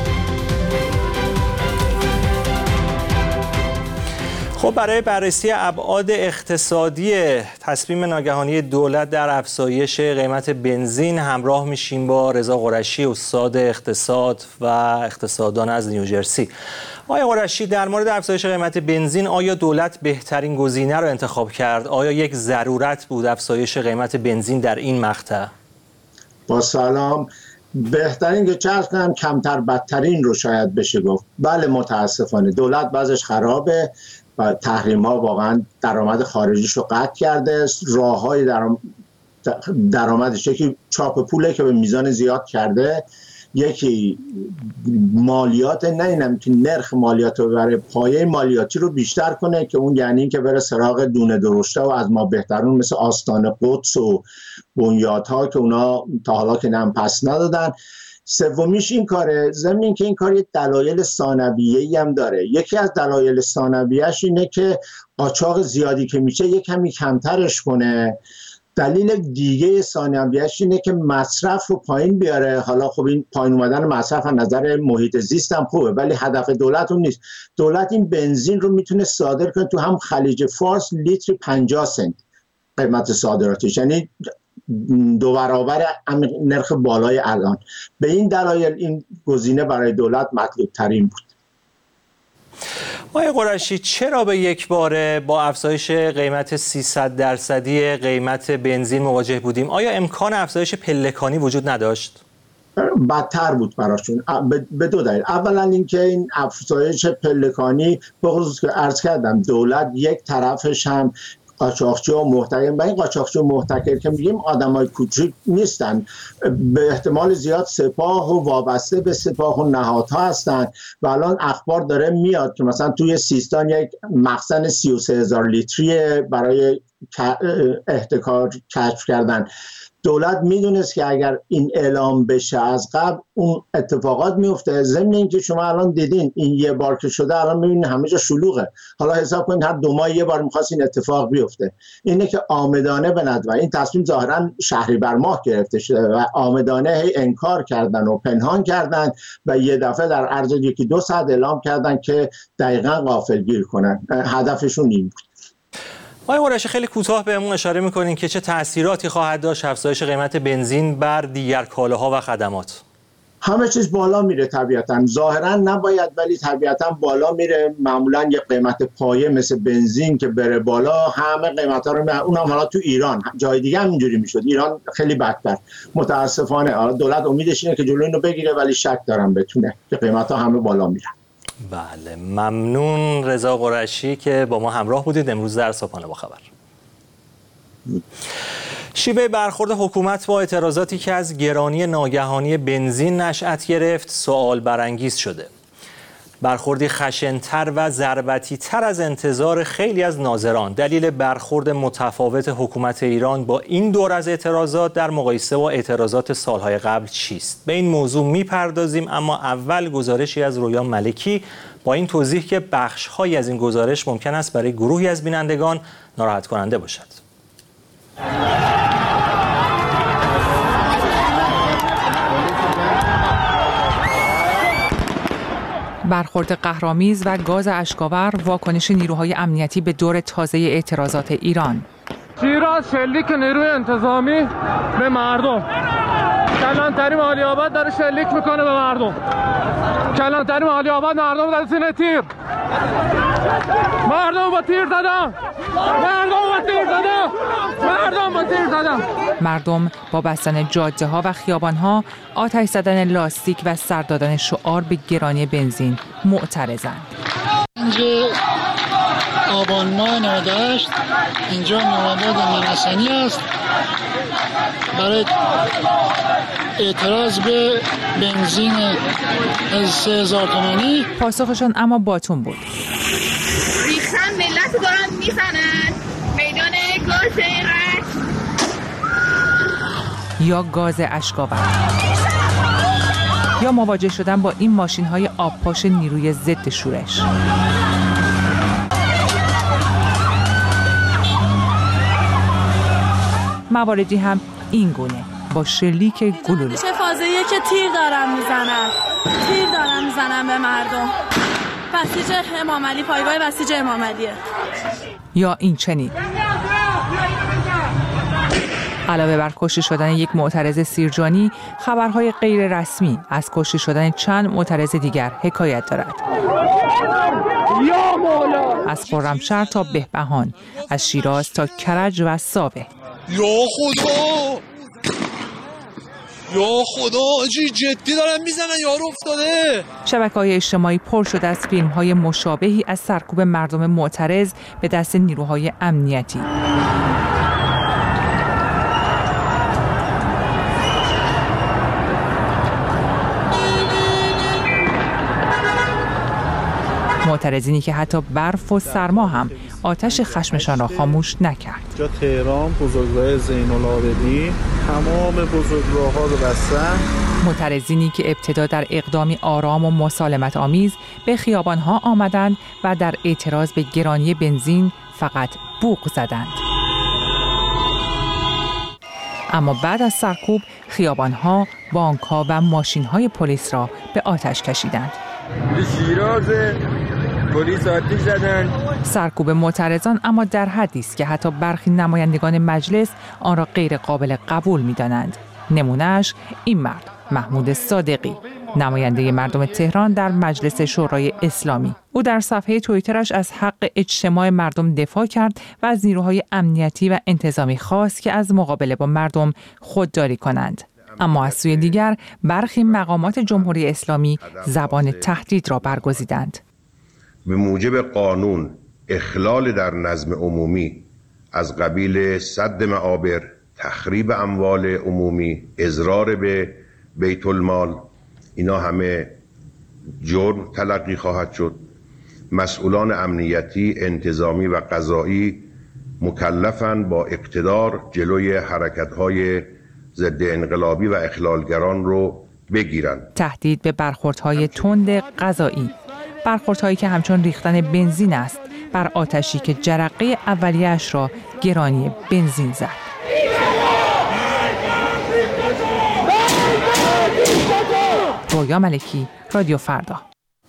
Speaker 1: خب برای بررسی ابعاد اقتصادی تصمیم ناگهانی دولت در افزایش قیمت بنزین همراه میشیم با رضا قرشی، استاد اقتصاد و اقتصاددان از نیوجرسی. آقای قرشی، در مورد افزایش قیمت بنزین آیا دولت بهترین گزینه را انتخاب کرد؟ آیا یک ضرورت بود افزایش قیمت بنزین در این مقطع؟
Speaker 18: با سلام. بهترین که چه کنم کمتر بدترین رو شاید بشه گفت. بله متاسفانه دولت وضعش خرابه و تحریم ها واقعا درآمد خارجیش رو قطع کرده. راه های درآمدش یکی چاپ پوله که به میزان زیاد کرده، یکی مالیات، نه اینم که نرخ مالیات رو برای پایه مالیاتی رو بیشتر کنه که اون یعنی این که بره سراغ دونه درشته و از ما بهترون مثل آستان قدس و بنیادها که اونا تا حالا که نم پس ندادن. سومیش این کاره، ضمن این که این کار یک دلایل ثانویه‌ای هم داره. یکی از دلایل ثانویه‌اش اینه که قاچاق زیادی که میشه یک کمی کمترش کنه. دلیل دیگه ثانویه‌اش اینه که مصرف رو پایین بیاره. حالا خب این پایین اومدن مصرف از نظر محیط زیست هم خوبه، ولی هدف دولت اون نیست. دولت این بنزین رو میتونه صادر کنه تو هم خلیج فارس لیتری 50 سنت قیمت صادراتش، یعنی 2 برابر نرخ بالای الان. به این دلایل این گزینه برای دولت مطلوب ترین بود.
Speaker 1: آقای قرشی، چرا به یک باره با افزایش قیمت 300% قیمت بنزین مواجه بودیم؟ آیا امکان افزایش پلکانی وجود نداشت؟
Speaker 18: بدتر بود براشون به 2 دلیل. اولا اینکه این افزایش پلکانی به خصوص که عرض کردم دولت یک طرفش هم قاچاقچی و محتکر، و این قاچاقچی و محتکر که میگیم آدمای کوچیک نیستن، به احتمال زیاد سپاه و وابسته به سپاه و نهادها هستن و الان اخبار داره میاد که مثلا توی سیستان یک مخزن 33,000 لیتری برای احتکار کشف کردن. دولت میدونست که اگر این اعلام بشه از قبل اون اتفاقات میفته. ضمن اینکه شما الان دیدین این یه بار که شده الان میبینید همه جا شلوغه. حالا حساب کنید هر 2 ماه یه بار میخواست این اتفاق بیفته. اینه که عامدانه به ندوه این تصمیم ظاهرا شهریور ماه گرفته شده و عامدانه هی انکار کردن و پنهان کردن و یه دفعه در عرض 1-2 ساعت اعلام کردن که دقیقاً غافلگیر کنن. هدفشون این بود.
Speaker 1: آقای قرشی خیلی کوتاه بهمون اشاره میکنین که چه تأثیراتی خواهد داشت افزایش قیمت بنزین بر دیگر کالاها و خدمات؟
Speaker 18: همه چیز بالا میره طبیعتاً. ظاهراً نباید ولی طبیعتاً بالا میره. معمولاً یه قیمت پایه مثل بنزین که بره بالا همه قیمت‌ها رو اونم حالا تو ایران، جای دیگه هم اینجوری میشد. ایران خیلی بدتر. متاسفانه حالا دولت امیدش اینه که جلوی اینو بگیره ولی شک دارم بتونه که قیمت‌ها همه بالا میرن.
Speaker 1: بله ممنون رضا قرشی که با ما همراه بودید امروز در صبحانه با خبر. شیوه برخورد حکومت با اعتراضاتی که از گرانی ناگهانی بنزین نشأت گرفت سوال برانگیز شده. برخوردی خشن‌تر و ضربتی‌تر از انتظار خیلی از ناظران. دلیل برخورد متفاوت حکومت ایران با این دور از اعتراضات در مقایسه با اعتراضات سالهای قبل چیست؟ به این موضوع میپردازیم، اما اول گزارشی از رویا ملکی با این توضیح که بخش‌هایی از این گزارش ممکن است برای گروهی از بینندگان ناراحت کننده باشد.
Speaker 19: برخورد قهرآمیز و گاز اشک‌آور واکنش نیروهای امنیتی به دور تازه اعتراضات ایران.
Speaker 20: شیراز شلیک نیروی انتظامی به مردم. کلانتری عالی‌آباد داره شلیک میکنه به مردم. کلانتری عالی‌آباد مردم در سینه تیر. مردم با تیر زدن.
Speaker 19: مردم با بستن جاده‌ها و خیابان‌ها، آتش زدن لاستیک و سر دادن شعار به گرانی بنزین معترضند.
Speaker 21: اینجا آبان ماه 98 اینجا مواد نرسانی است برای اعتراض به بنزین از 3000 تومانی.
Speaker 19: پاسخشان اما باتون بود.
Speaker 22: ریختن ملت دارن میزنن میدان گاز رش
Speaker 19: یا گاز اشک‌آور یا مواجه شدن با این ماشین‌های آبپاش نیروی ضد شورش. مواردی هم این گونه با شلیک گلوله.
Speaker 23: چه فازیه که تیر دارن میزنن به مردم. بسیج امام علی، پایگاه بسیج امام علیه.
Speaker 19: یا این چنین علاوه بر کشته شدن یک معترض سیرجانی، خبرهای غیر رسمی از کشته شدن چند معترض دیگر حکایت دارد. از خرمشهر تا بهبهان، از شیراز تا کرج و ساوه.
Speaker 24: یا خدا آجی جدی دارن میزنن، یارو افتاده.
Speaker 19: شبکه‌های اجتماعی پر شده از فیلم‌های مشابهی از سرکوب مردم معترض به دست نیروهای امنیتی. معترضینی که حتی برف و سرما هم آتش خشمشان را خاموش نکرد.
Speaker 25: جا تهران بزرگراه زین‌العابدین تمام بزرگراه‌ها رو بستن.
Speaker 19: معترضینی که ابتدا در اقدامی آرام و مسالمت آمیز به خیابان‌ها آمدند و در اعتراض به گرانی بنزین فقط بوق زدند. اما بعد از سرکوب خیابان‌ها، بانک‌ها و ماشین‌های پلیس را به آتش کشیدند.
Speaker 24: شیراز پلیس آتش زدند.
Speaker 19: سرکوب معترضان اما در حدی است که حتی برخی نمایندگان مجلس آن را غیر قابل قبول می‌دانند. نمونه‌اش این مرد، محمود صادقی، نماینده مردم تهران در مجلس شورای اسلامی. او در صفحه توییترش از حق اجتماع مردم دفاع کرد و از نیروهای امنیتی و انتظامی خواست که از مقابله با مردم خودداری کنند. اما از سوی دیگر برخی مقامات جمهوری اسلامی زبان تهدید را برگزیدند.
Speaker 2: به موجب قانون اخلال در نظم عمومی از قبیل سد معابر، تخریب اموال عمومی، اضرار به بیت المال، اینا همه جرم تلقی خواهد شد. مسئولان امنیتی، انتظامی و قضایی مکلفن با اقتدار جلوی حرکت‌های ضد انقلابی و اخلالگران رو بگیرند.
Speaker 19: تهدید به برخوردهای تند قضایی، برخوردهایی که همچون ریختن بنزین است بر آتشی که جرقه اولیه‌اش را گرانی بنزین زد. رویا ملکی، رادیو فردا.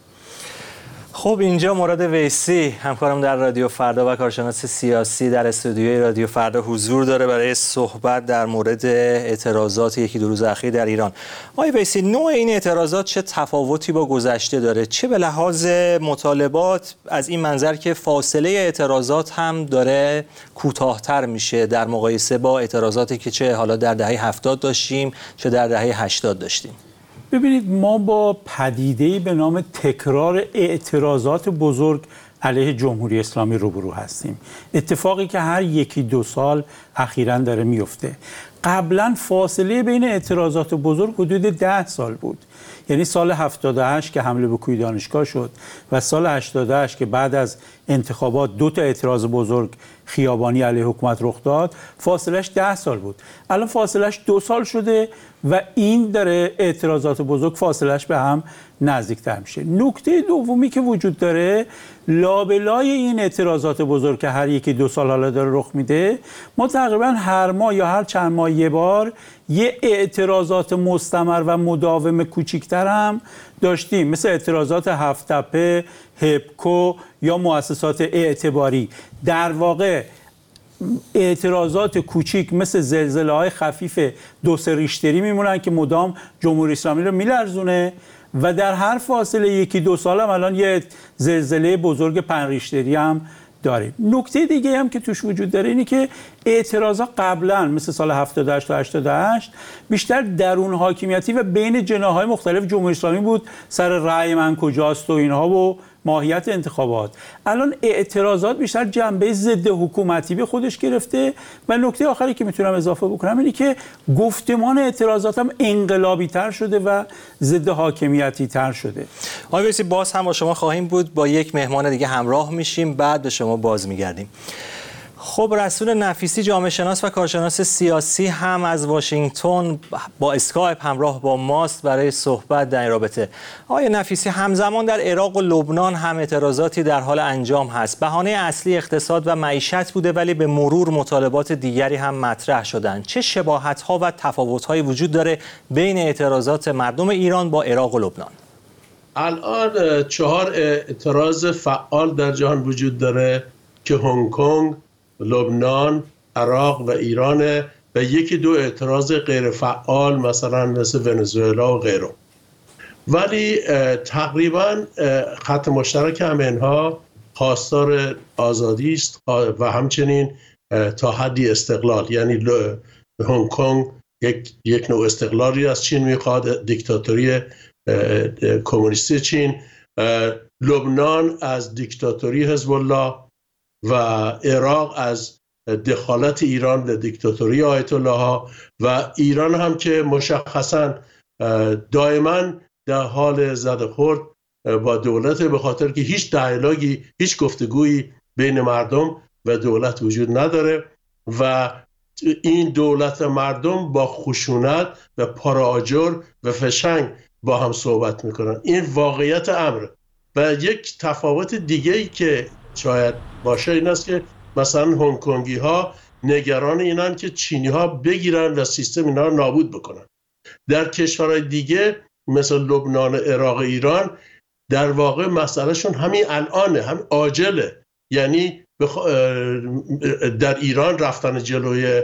Speaker 1: خب اینجا مراد ویسی همکارم در رادیو فردا و کارشناس سیاسی در استودیوی رادیو فردا حضور داره برای صحبت در مورد اعتراضات یکی دو روز اخیر در ایران. آقای ویسی، نوع این اعتراضات چه تفاوتی با گذشته داره؟ چه به لحاظ مطالبات از این منظر که فاصله اعتراضات هم داره کوتاه‌تر میشه در مقایسه با اعتراضاتی که چه حالا در دهه 70 داشتیم چه در دهه 80 داشتیم؟
Speaker 3: ببینید، ما با پدیده‌ای به نام تکرار اعتراضات بزرگ علیه جمهوری اسلامی روبرو هستیم. اتفاقی که هر یکی دو سال اخیراً داره میفته. قبلا فاصله بین اعتراضات بزرگ حدود 10 سال بود. یعنی سال 78 که حمله به کوی دانشگاه شد و سال 88 که بعد از انتخابات 2 تا اعتراض بزرگ خیابانی علیه حکومت رخ داد، فاصلش 10 سال بود. الان فاصلش 2 سال شده و این داره اعتراضات بزرگ فاصلش به هم نزدیکتر میشه. نکته دومی که وجود داره، لابلای این اعتراضات بزرگ که هر یکی 2 سال حالا داره رخ میده، ما تقریبا هر ماه یا هر چند ماه یه بار یه اعتراضات مستمر و مداوم کوچیکتر هم داشتیم، مثل اعتراضات هفت‌تپه، هپکو یا مؤسسات اعتباری. در واقع اعتراضات کوچیک مثل زلزله‌های خفیف 2-3 ریشتری میمونن که مدام جمهوری اسلامی رو میلرزونه و در هر فاصله 1-2 سال هم الان یه زلزله بزرگ 5 ریشتری هم داریم. نکته دیگه هم که توش وجود داره اینه که اعتراضات قبلا مثل سال 78 تا 88 بیشتر درون حاکمیتی و بین جناح‌های مختلف جمهوری اسلامی بود، سر رأی من کجاست و اینها و ماهیت انتخابات. الان اعتراضات بیشتر جنبه ضد حکومتی به خودش گرفته و نکته آخری که میتونم اضافه بکنم اینه که گفتمان اعتراضات هم انقلابی تر شده و ضد حاکمیتی تر شده.
Speaker 1: آقای ویسی، باز هم با شما خواهیم بود، با یک مهمان دیگه همراه میشیم، بعد به شما باز میگردیم. خب رسول نفیسی، جامعه شناس و کارشناس سیاسی هم از واشنگتن با اسکایپ همراه با ماست برای صحبت در این رابطه. آقای نفیسی، همزمان در عراق و لبنان هم اعتراضاتی در حال انجام هست. بهانه اصلی اقتصاد و معیشت بوده، ولی به مرور مطالبات دیگری هم مطرح شدند. چه شباهت‌ها و تفاوت‌هایی وجود داره بین اعتراضات مردم ایران با عراق و لبنان؟
Speaker 4: الان 4 اعتراض فعال در جهان وجود داره که هنگ کنگ، لبنان، عراق و ایران و 1-2 اعتراض غیر فعال مثلا مثل ونزوئلا و غیره. ولی تقریبا خط مشترک همه اینها خواستار آزادی است و همچنین تا حدی استقلال. یعنی هنگ کنگ یک نوع استقلالی از چین میخواد، دیکتاتوری کمونیستی چین، لبنان از دیکتاتوری حزب الله و عراق از دخالت ایران به دیکتاتوری آیت الله ها و ایران هم که مشخصا دائما در حال زد خورد با دولت، به خاطر که هیچ دیالوگی، هیچ گفتگویی بین مردم و دولت وجود نداره و این دولت مردم با خشونت و پاراجر و فشنگ با هم صحبت میکنن. این واقعیت امر. و یک تفاوت دیگه‌ای که شاید باشه این است که مثلا هنگ کنگی ها نگران اینن که چینی ها بگیرن و سیستم اینا رو نابود بکنن. در کشورهای دیگه مثل لبنان، عراق، ایران در واقع مسئلهشون همین الانه، همین عاجله. یعنی در ایران رفتن جلوی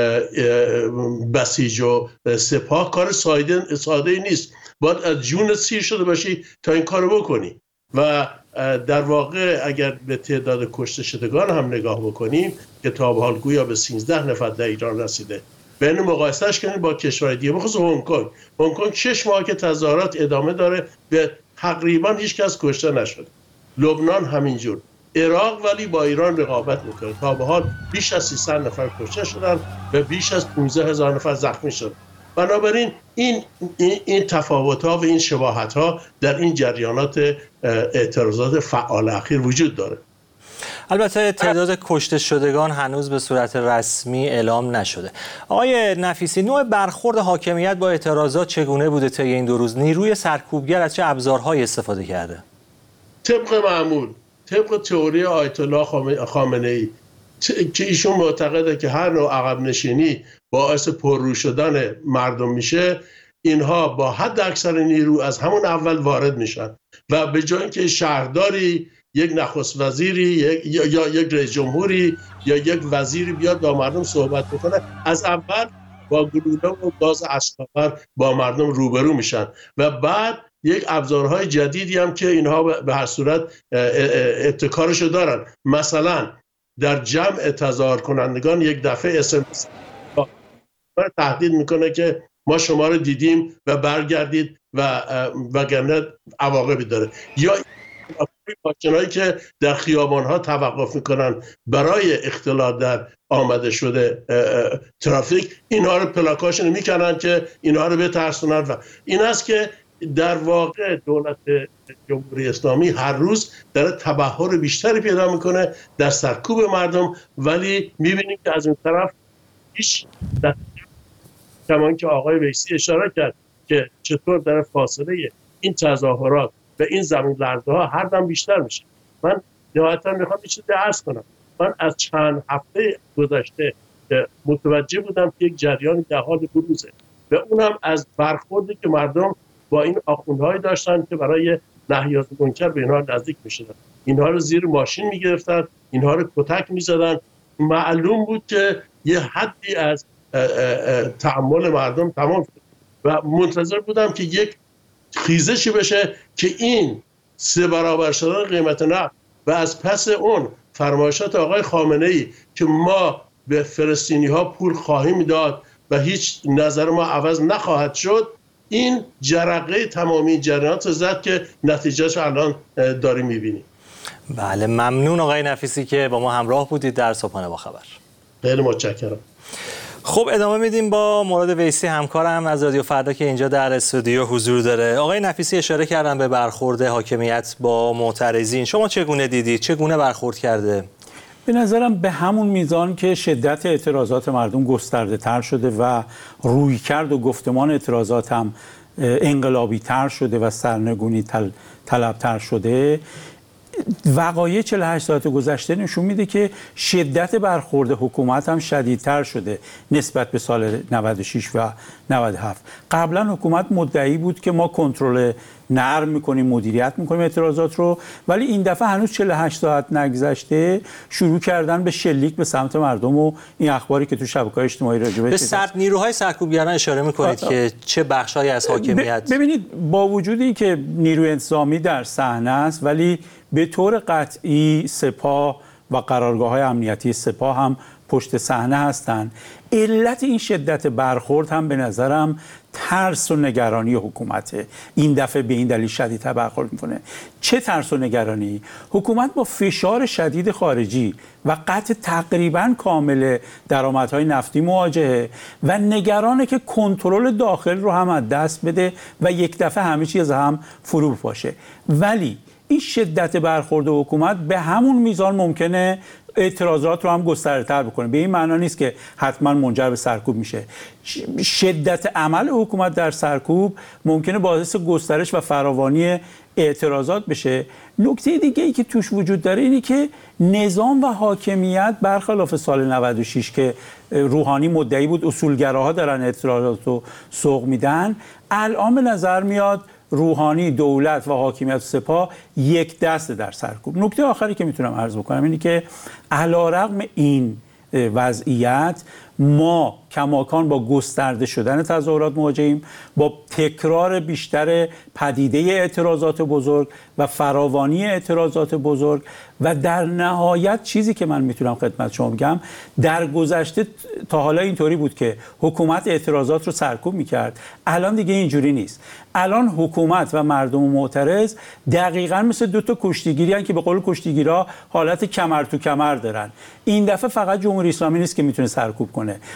Speaker 4: بسیج و سپاه کار ساده نیست. باید از جون سیر شده باشی تا این کارو بکنی. و در واقع اگر به تعداد کشته شدگان هم نگاه بکنیم که تا به حال گویا به 13 نفر در ایران رسیده، بین مقایسهش کنیم با کشورهای دیگه، بخصوص هنگ کنگ. هنگ کنگ 6 ماه که تظاهرات ادامه داره و تقریبا هیچ کس کشته نشده. لبنان همینجور. عراق ولی با ایران رقابت میکنه. تا به حال بیش از 300 نفر کشته شدن و بیش از 15,000 نفر زخمی شدن. بنابراین این تفاوت‌ها و این شباهت‌ها در این جریانات اعتراضات فعال اخیر وجود داره.
Speaker 1: البته تعداد کشته شدگان هنوز به صورت رسمی اعلام نشده. آقای نفیسی، نوع برخورد حاکمیت با اعتراضات چگونه بوده طی این 2 روز؟ نیروی سرکوبگر از چه ابزارهایی استفاده کرده؟
Speaker 4: طبق معمول، طبق تئوری آیت الله خامنه‌ای که ایشون معتقده که هر نوع عقب نشینی باعث پررو شدن مردم میشه، اینها با حد اکثر نیرو از همون اول وارد میشن و به جای اینکه شهرداری، یک نخست وزیری یا یک رئیس جمهوری یا یک وزیری بیاد با مردم صحبت بکنه، از اول با گلوله و گاز اسلحه با مردم روبرو میشن و بعد یک ابزارهای جدیدی هم که اینها به هر صورت ابتکارشو دارن. مثلا در جمع تظاهر کنندگان یک دفعه SMS تهدید میکنه که ما شما رو دیدیم و برگردید و وگرنه عواقبی داره. یا ماشینایی که در خیابان‌ها توقف میکنن برای اختلال در آمده شده ترافیک، اینها رو پلاکاشون میکنن که اینها رو بترسونن. و این است که در واقع دولت جمهوری اسلامی هر روز داره تبحر بیشتری پیدا میکنه در سرکوب مردم، ولی میبینیم که از این طرف هیچ کمان که آقای ویسی اشاره کرد که چطور در فاصله این تظاهرات و این زمین لرزه ها هر دم بیشتر میشه. من نهایتا میخوام یه چیزی عرض کنم. من از چند هفته گذشته متوجه بودم که یک جریان در حال بروزه و اونم از برخوردی که مردم با این آخوندهایی داشتن که برای نهی از منکر به اینها نزدیک میشدن. اینها رو زیر ماشین میگرفتن، اینها رو کتک میزدن. معلوم بود که یه حدی از تحمل مردم تمام شد و منتظر بودم که یک خیزشی بشه که این 3 برابر شدن قیمت نفت و از پس اون فرمایشات آقای خامنه‌ای که ما به فلسطینی ها پول خواهیم داد و هیچ نظر ما عوض نخواهد شد، این جرقه تمامی جریانات زد که نتیجهش الان داریم میبینیم.
Speaker 1: بله، ممنون آقای نفیسی که با ما همراه بودید در صبحانه با خبر.
Speaker 4: خیلی متشکرم.
Speaker 1: خب ادامه میدیم با مراد ویسی، همکارم از رادیو فردا که اینجا در استودیو حضور داره. آقای نفیسی اشاره کردن به برخورد حاکمیت با معترضین. شما چگونه دیدید؟ چگونه برخورد کرده؟
Speaker 3: به نظرم به همون میزان که شدت اعتراضات مردم گسترده تر شده و رویکرد و گفتمان اعتراضات هم انقلابی تر شده و سرنگونی طلبتر شده، وقایع 48 ساعت گذشته نشون میده که شدت برخورد حکومت هم شدیدتر شده نسبت به سال 96 و 97. قبلا حکومت مدعی بود که ما کنترل نرم میکنیم، مدیریت میکنیم اعتراضات رو، ولی این دفعه هنوز 48 ساعت نگذشته شروع کردن به شلیک به سمت مردم و این اخباری که تو شبکه‌های اجتماعی راجع
Speaker 1: به نیروهای سرکوبگران اشاره میکنید که چه بخشایی از حاکمیت؟
Speaker 3: ببینید، با وجودی که نیروی انتظامی در صحنه است، ولی به طور قطعی سپاه و قرارگاه‌های امنیتی سپاه هم پشت صحنه هستند. علت این شدت برخورد هم به نظرم ترس و نگرانی حکومته. این دفعه به این دلیل شدیدتر برخورد میکنه. چه ترس و نگرانی؟ حکومت با فشار شدید خارجی و قطع تقریبا کامل درآمدهای نفتی مواجهه و نگرانه که کنترل داخل رو هم از دست بده و یک دفعه همه چیز هم فرو باشه. ولی این شدت برخورد حکومت به همون میزان ممکنه اعتراضات رو هم گسترده‌تر بکنه. به این معنا نیست که حتما منجر به سرکوب میشه. شدت عمل حکومت در سرکوب ممکنه باعث گسترش و فراوانی اعتراضات بشه. نکته دیگه ای که توش وجود داره اینه که نظام و حاکمیت برخلاف سال 96 که روحانی مدعی بود اصولگراها دارن اعتراضات رو سوق میدن، الان به نظر میاد روحانی، دولت و حاکمیت و سپاه یک دست در سرکوب. نکته آخری که میتونم عرض بکنم اینه که علیرغم این وضعیت ما کماکان با گسترده شدن تظاهرات مواجهیم، با تکرار بیشتر پدیده اعتراضات بزرگ و فراوانی اعتراضات بزرگ و در نهایت چیزی که من میتونم خدمت شما بگم، در گذشته تا حالا اینطوری بود که حکومت اعتراضات رو سرکوب میکرد، الان دیگه اینجوری نیست. الان حکومت و مردم معترض دقیقاً مثل 2 تا کشتیگیری هستند که به قول کشتیگیرا حالت کمر تو کمر دارن. این دفعه فقط جمهوری اسلامی نیست که میتونه سرکوب کنه.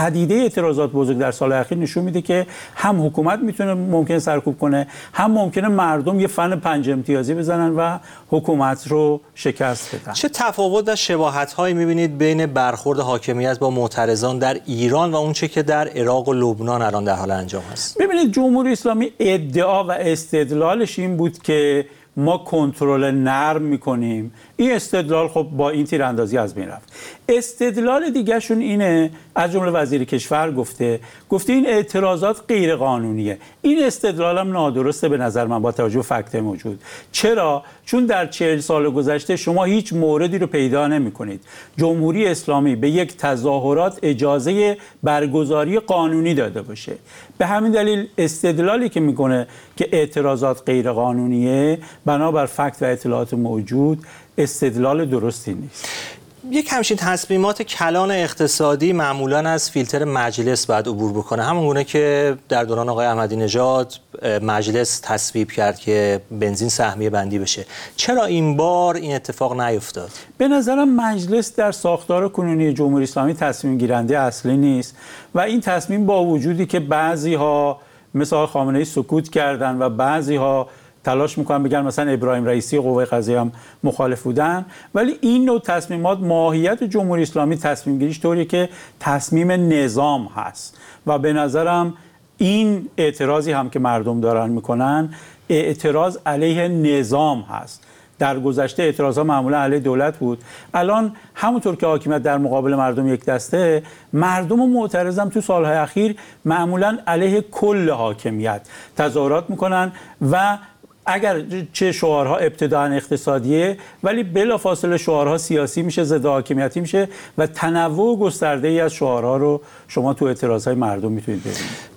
Speaker 3: پدیده اعتراضات بزرگ در سال اخیر نشون میده که هم حکومت میتونه ممکن سرکوب کنه، هم ممکنه مردم یه فن 5 امتیازی بزنن و حکومت رو شکست بدن.
Speaker 1: چه تفاوت و شباهت‌هایی می‌بینید بین برخورد حاکمیت با معترضان در ایران و اونچه که در عراق و لبنان الان در حال انجام است؟
Speaker 3: ببینید جمهوری اسلامی ادعا و استدلالش این بود که ما کنترل نرم میکنیم. این استدلال خب با این تیراندازی از بین رفت. استدلال دیگه شون اینه، از جمله وزیر کشور گفته این اعتراضات غیر قانونیه. این استدلال هم نادرسته به نظر من با توجه به فکت موجود. چرا؟ چون در 40 سال گذشته شما هیچ موردی رو پیدا نمی‌کنید جمهوری اسلامی به یک تظاهرات اجازه برگزاری قانونی داده باشه. به همین دلیل استدلالی که میکنه که اعتراضات غیر قانونیه بنابر فکت و اطلاعات موجود استدلال درستی نیست.
Speaker 1: یک همچین تصمیمات کلان اقتصادی معمولاً از فیلتر مجلس باید عبور بکنه، همون گونه که در دوران آقای احمدی نژاد مجلس تصویب کرد که بنزین سهمیه بندی بشه. چرا این بار این اتفاق نیفتاد؟
Speaker 3: به نظرم مجلس در ساختار کنونی جمهوری اسلامی تصمیم گیرنده اصلی نیست و این تصمیم با وجودی که بعضی‌ها مثل خامنه‌ای سکوت کردن و بعضی‌ها تلاش میکنن بگن مثلا ابراهیم رئیسی قوه قضاییه هم مخالف بودن، ولی این نوع تصمیمات ماهیت جمهوری اسلامی تصمیم گیریش طوریه که تصمیم نظام هست و به نظرم این اعتراضی هم که مردم دارن میکنن اعتراض علیه نظام هست. در گذشته اعتراضها معمولا علیه دولت بود، الان همونطور که حاکمیت در مقابل مردم یک دسته، مردم و معترضم تو سالهای اخیر معمولا علیه کل حاکمیت تظاهرات میکنن و اگر چه شعارها ابتداء اقتصادیه ولی بلافاصله شعارها سیاسی میشه، ضد حاکمیتی میشه و تنوع گسترده‌ای از شعارها رو شما تو اعتراضهای مردم میتونید ببینید.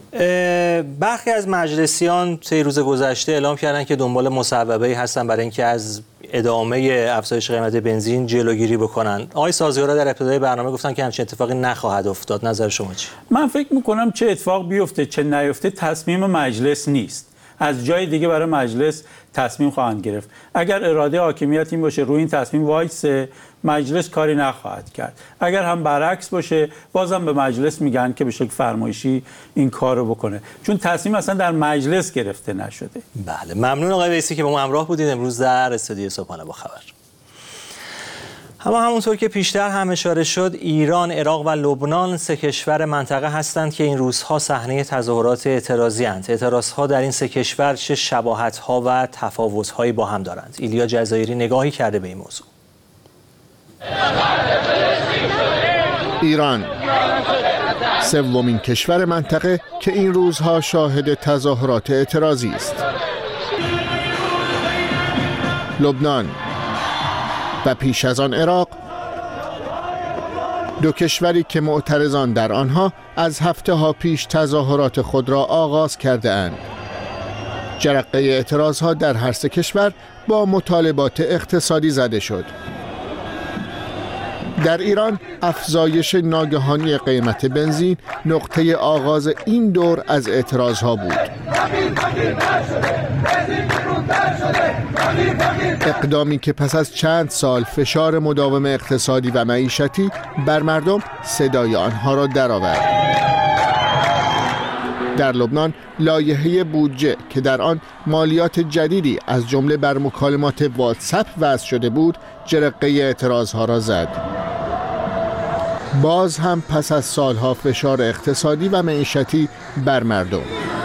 Speaker 1: برخی از مجلسیان طی روز گذشته اعلام کردن که دنبال مصوبه‌ای هستن برای اینکه از ادامه افزایش قیمت بنزین جلوگیری بکنن. آقای سازگارا در ابتدای برنامه گفتن که همچین اتفاقی نخواهد افتاد. نظر شما چیه؟
Speaker 3: من فکر میکنم چه اتفاق بیفته چه نیفته تصمیم مجلس نیست. از جای دیگه برای مجلس تصمیم خواهند گرفت. اگر اراده حاکمیت این باشه روی این تصمیم وایسه، مجلس کاری نخواهد کرد. اگر هم برعکس باشه بازم به مجلس میگن که به شکل فرمایشی این کارو بکنه، چون تصمیم اصلا در مجلس گرفته نشده.
Speaker 1: بله، ممنون آقای ویسی که با ما همراه بودید امروز در استودیو صبحانه با خبر. اما همونطور که پیشتر هم اشاره شد، ایران، عراق و لبنان 3 کشور منطقه هستند که این روزها صحنه تظاهرات اعتراضی اند. اعتراضها در این 3 کشور چه شباهت‌ها و تفاوت‌هایی با هم دارند؟ ایلیا جزایری نگاهی کرده به این موضوع.
Speaker 5: ایران 3مین کشور منطقه که این روزها شاهد تظاهرات اعتراضی است. لبنان و پیش از آن عراق، 2 کشوری که معترضان در آنها از هفته‌ها پیش تظاهرات خود را آغاز کرده اند. جرقه اعتراضها در هر 3 کشور با مطالبات اقتصادی زده شد. در ایران افزایش ناگهانی قیمت بنزین نقطه آغاز این دور از اعتراضها بود. اقدامی که پس از چند سال فشار مداوم اقتصادی و معیشتی بر مردم صدای آنها را درآورد. در لبنان لایحه بودجه که در آن مالیات جدیدی از جمله بر مکالمات واتساپ وضع شده بود، جرقه اعتراضها را زد. باز هم پس از سالها فشار اقتصادی و معیشتی بر مردم.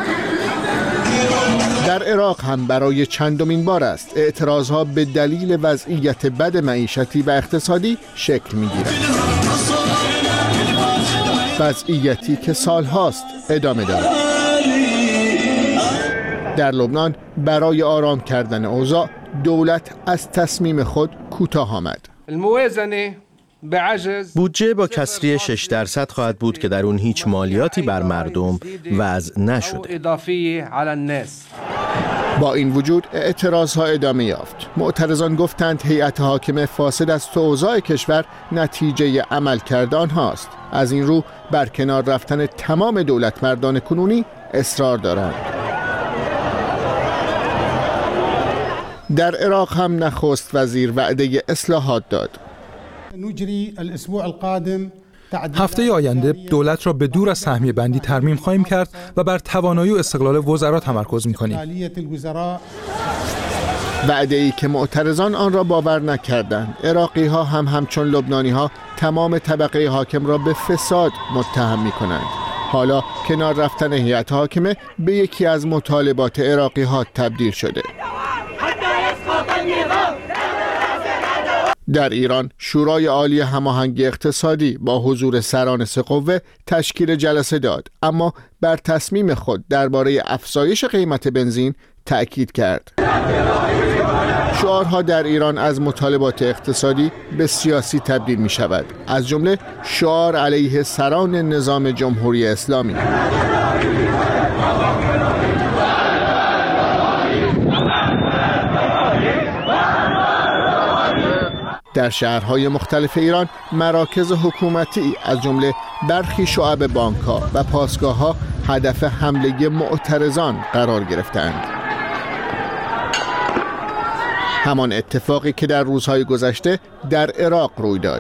Speaker 5: در عراق هم برای چندمین بار است اعتراضها به دلیل وضعیت بد معیشتی و اقتصادی شکل می‌گیرد. وضعیتی که سالهاست ادامه دارد. در لبنان برای آرام کردن اوضاع دولت از تصمیم خود کوتاه آمد.
Speaker 10: بودجه با کسری 6% خواهد بود که در اون هیچ مالیاتی بر مردم وضع نشده.
Speaker 5: با این وجود اعتراضها ادامه یافت. معترضان گفتند هیئت حاکمه فاسد است و اوضاع کشور نتیجه عملکرد آنهاست. از این رو بر کنار رفتن تمام دولت مردان کنونی اصرار دارند. در عراق هم نخست وزیر وعده اصلاحات داد.
Speaker 6: هفته آینده دولت را به دور از سهمیه بندی ترمیم خواهیم کرد و بر توانایی و استقلال وزرا تمرکز می‌کنیم.
Speaker 5: وعده‌ای که معترضان آن را باور نکردند. عراقی‌ها هم همچون لبنانی‌ها تمام طبقه حاکم را به فساد متهم می‌کنند. حالا کنار رفتن هیئت حاکمه به یکی از مطالبات عراقی‌ها تبدیل شده. در ایران شورای عالی هماهنگی اقتصادی با حضور سران سه قوه تشکیل جلسه داد، اما بر تصمیم خود درباره افزایش قیمت بنزین تأکید کرد. شعارها در ایران از مطالبات اقتصادی به سیاسی تبدیل می شود، از جمله شعار علیه سران نظام جمهوری اسلامی. در شهرهای مختلف ایران مراکز حکومتی از جمله برخی شعب بانک‌ها و پاسگاه‌ها هدف حمله معترضان قرار گرفتند. همان اتفاقی که در روزهای گذشته در عراق روی داد.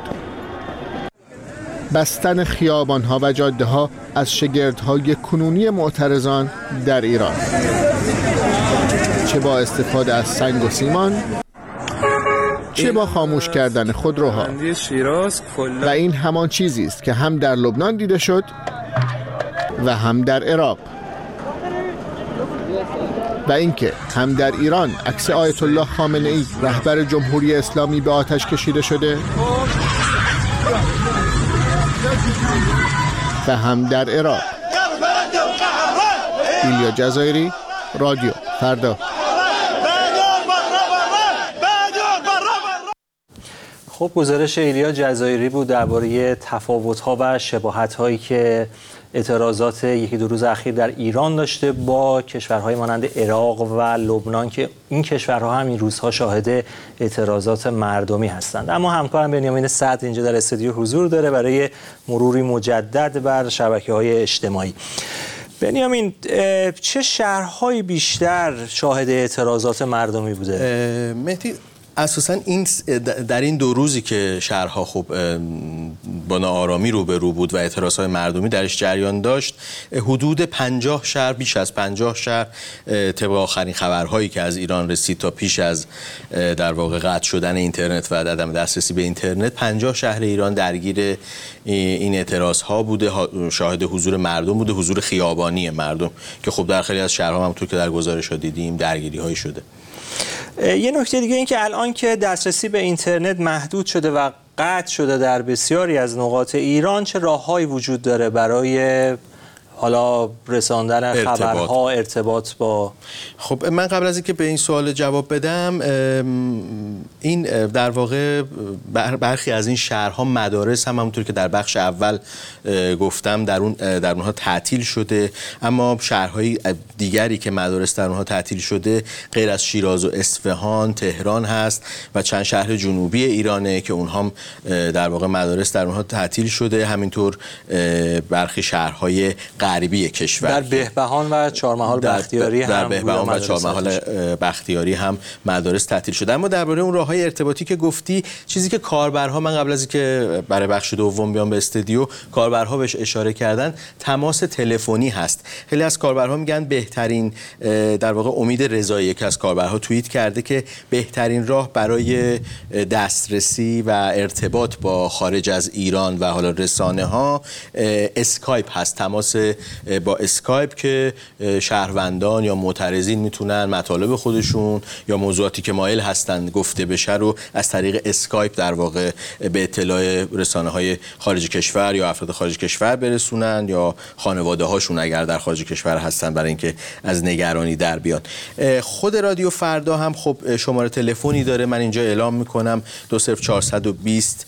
Speaker 5: بستن خیابان‌ها و جاده‌ها از شگردهای کنونی معترضان در ایران، چه با استفاده از سنگ و سیمان، چه با خاموش کردن خودروها. و این همان چیزی است که هم در لبنان دیده شد و هم در عراق. و اینکه هم در ایران عکس آیت الله خامنه‌ای رهبر جمهوری اسلامی به آتش کشیده شده و هم در عراق. ایلیا جزایری، رادیو فردا.
Speaker 1: خب گزارش ایلیا جزایری بود درباره تفاوت‌ها و شباهت‌هایی که اعتراضات یکی دو روز اخیر در ایران داشته با کشورهای مانند عراق و لبنان که این کشورها هم این روزها شاهد اعتراضات مردمی هستند. اما همکارم بنیامین صدر اینجا در استودیو حضور داره برای مروری مجدد بر شبکه‌های اجتماعی. بنیامین، چه شهرهایی بیشتر شاهد اعتراضات مردمی بوده؟
Speaker 10: مهدی، اساساً این در این دو روزی که شهرها خب با ناآرامی روبرو بود و اعتراضات مردمی درش جریان داشت، حدود 50 شهر، بیش از 50 شهر طبق آخرین خبرهایی که از ایران رسید تا پیش از در واقع قطع شدن اینترنت و عدم دسترسی به اینترنت، 50 شهر ایران درگیر این اعتراضها بوده، شاهد حضور مردم بوده، حضور خیابانی مردم که خب در خیلی از شهرها همونطور که در گزارش‌ها دیدیم درگیری‌هایی شده.
Speaker 1: یه نکته دیگه این که الان که دسترسی به اینترنت محدود شده و قطع شده در بسیاری از نقاط ایران، چه راههایی وجود داره برای حالا رساندن خبرها، ارتباط با؟
Speaker 10: خب من قبل از اینکه به این سوال جواب بدم، این در واقع برخی از این شهرها مدارس هم همونطور که در بخش اول گفتم در اونها تعطیل شده، اما شهرهای دیگری که مدارس در اونها تعطیل شده غیر از شیراز و اصفهان، تهران هست و چند شهر جنوبی ایرانه که اونها هم در واقع مدارس در اونها تعطیل شده. همینطور برخی شهرهای غربی کشور
Speaker 1: در بهبهان و چهارمحال بختیاری هم
Speaker 10: در بهبهان و چهارمحال بختیاری هم مدارس تعطیل شده. اما درباره اون راههای ارتباطی که گفتی، چیزی که کاربرها، من قبل از اینکه برای بخش دوم بیام به استودیو، کاربرها بهش اشاره کردن، تماس تلفنی هست. خیلی از کاربرها میگن بهترین در واقع امید رضایی که از کاربرها توییت کرده که بهترین راه برای دسترسی و ارتباط با خارج از ایران و حالا رسانه ها اسکایپ هست، تماس با اسکایپ که شهروندان یا معترضین میتونن مطالب خودشون یا موضوعاتی که مایل هستن گفته بشه رو از طریق اسکایپ در واقع به اطلاع رسانه‌های خارج کشور یا افراد خارج کشور برسونن یا خانواده هاشون اگر در خارج کشور هستن برای اینکه از نگرانی در بیان. خود رادیو فردا هم خب شماره تلفنی داره، من اینجا اعلام میکنم 20420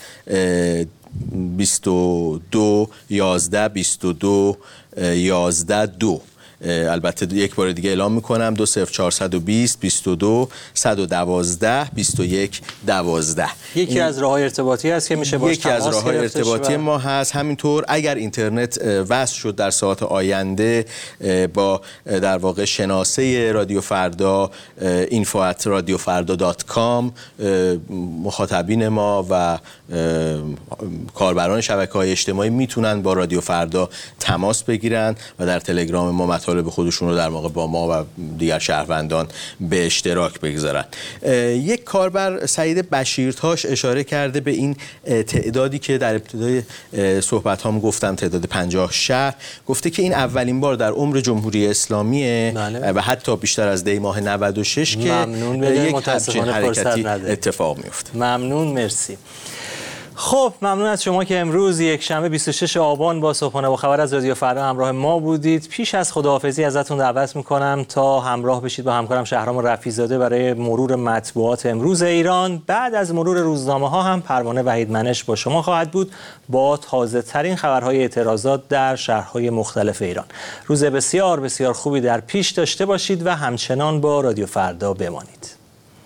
Speaker 10: 22 11 22 11 2 البته یک بار دیگه اعلام میکنم 20420 22 112 21 12.
Speaker 1: یکی از راه‌های ارتباطی هست که میشه باش
Speaker 10: یکی از راه‌های ارتباطی ما هست. همینطور اگر اینترنت وصل شد در ساعات آینده با در واقع شناسه رادیو فردا info@radiofarda.com مخاطبین ما و کاربران شبکه‌های اجتماعی میتونن با رادیو فردا تماس بگیرن و در تلگرام ما مطالب خودشون رو در واقع با ما و دیگر شهروندان به اشتراک بگذارن. یک کاربر سعید بشیرتاش اشاره کرده به این تعدادی که در ابتدای صحبت هام گفتم، تعداد 50 شهر، گفته که این اولین بار در عمر جمهوری اسلامیه و حتی بیشتر از دی ماه 96 که یک همچین حرکتی اتفاق میفته.
Speaker 1: ممنون، مرسی. خب ممنون از شما که امروز یک شنبه 26 آبان با صبحانه با خبر از رادیو فردا همراه ما بودید. پیش از خداحافظی ازتون دعوت میکنم تا همراه بشید با همکارم شهرام رفیع‌زاده برای مرور مطبوعات امروز ایران. بعد از مرور روزنامه ها هم پروانه وحید منش با شما خواهد بود با تازه ترین خبرهای اعتراضات در شهرهای مختلف ایران. روز بسیار بسیار خوبی در پیش داشته باشید و همچنان با رادیو فردا بمانید.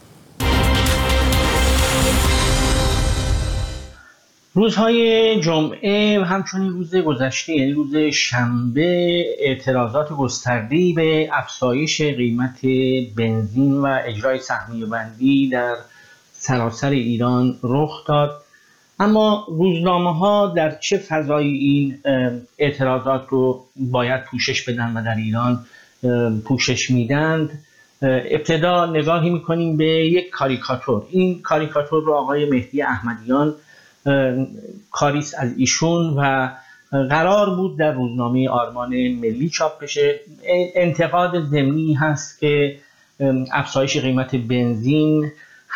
Speaker 7: روزهای جمعه و همچنین روز گذشته یعنی روز شنبه اعتراضات گسترده‌ای به افزایش قیمت بنزین و اجرای سهمیه بندی در سراسر ایران رخ داد. اما روزنامه‌ها در چه فضایی این اعتراضات رو باید پوشش بدن و در ایران پوشش میدند؟ ابتدا نگاهی میکنیم به یک کاریکاتور. این کاریکاتور رو آقای مهدی احمدیان کاریست از ایشون و قرار بود در روزنامه آرمان ملی چاپ بشه. انتقاد ضمنی هست که افزایش قیمت بنزین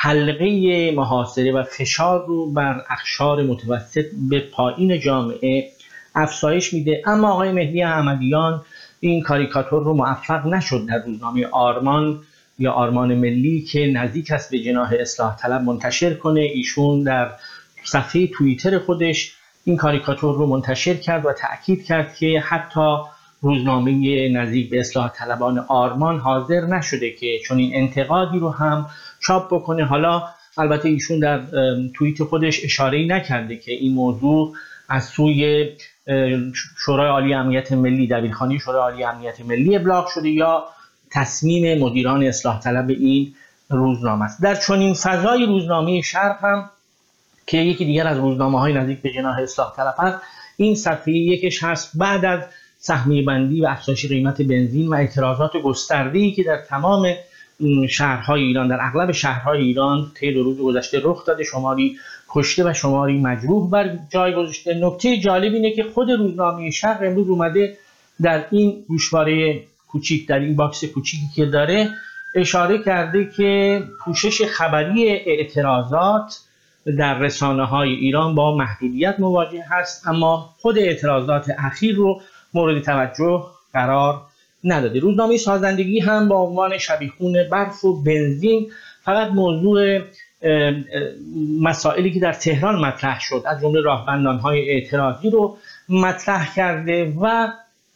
Speaker 7: حلقه محاصره و فشار رو بر اقشار متوسط به پایین جامعه افزایش میده. اما آقای مهدی احمدیان این کاریکاتور رو موفق نشد در روزنامه آرمان یا آرمان ملی که نزدیک است به جناح اصلاح طلب منتشر کنه. ایشون در صفحه توییتر خودش این کاریکاتور رو منتشر کرد و تأکید کرد که حتی روزنامه نزدیک به اصلاح طلبان آرمان حاضر نشده که چون این انتقادی رو هم چاپ بکنه. حالا البته ایشون در توییت خودش اشاره‌ای نکرده که این موضوع از سوی شورای عالی امنیت ملی، دبیرخانه شورای عالی امنیت ملی ابلاغ شده یا تصمیم مدیران اصلاح طلب این روزنامه است. در چنین فضای روزنامه شرق هم که یکی دیگر از روزنامه‌های نزدیک به جناح اصلاح طلب است، این صفحه یکش هست بعد از سهمیه بندی و افزایش قیمت بنزین و اعتراضات گسترده‌ای که در تمام شهرهای ایران، در اغلب شهرهای ایران طی روز گذشته رخ داده، شماری کشته و شماری مجروح بر جای گذاشته. نکته جالب اینه که خود روزنامه شرق امروز اومده در این گوشواره کوچیک، در این باکس کوچیکی که داره، اشاره کرده که پوشش خبری اعتراضات در رسانه‌های ایران با محدودیت مواجه هست، اما خود اعتراضات اخیر رو مورد توجه قرار نداده. روزنامه سازندگی هم با عنوان شبیخون برف و بنزین فقط موضوع مسائلی که در تهران مطرح شد از جمله راهبندان‌های اعتراضی رو مطرح کرده و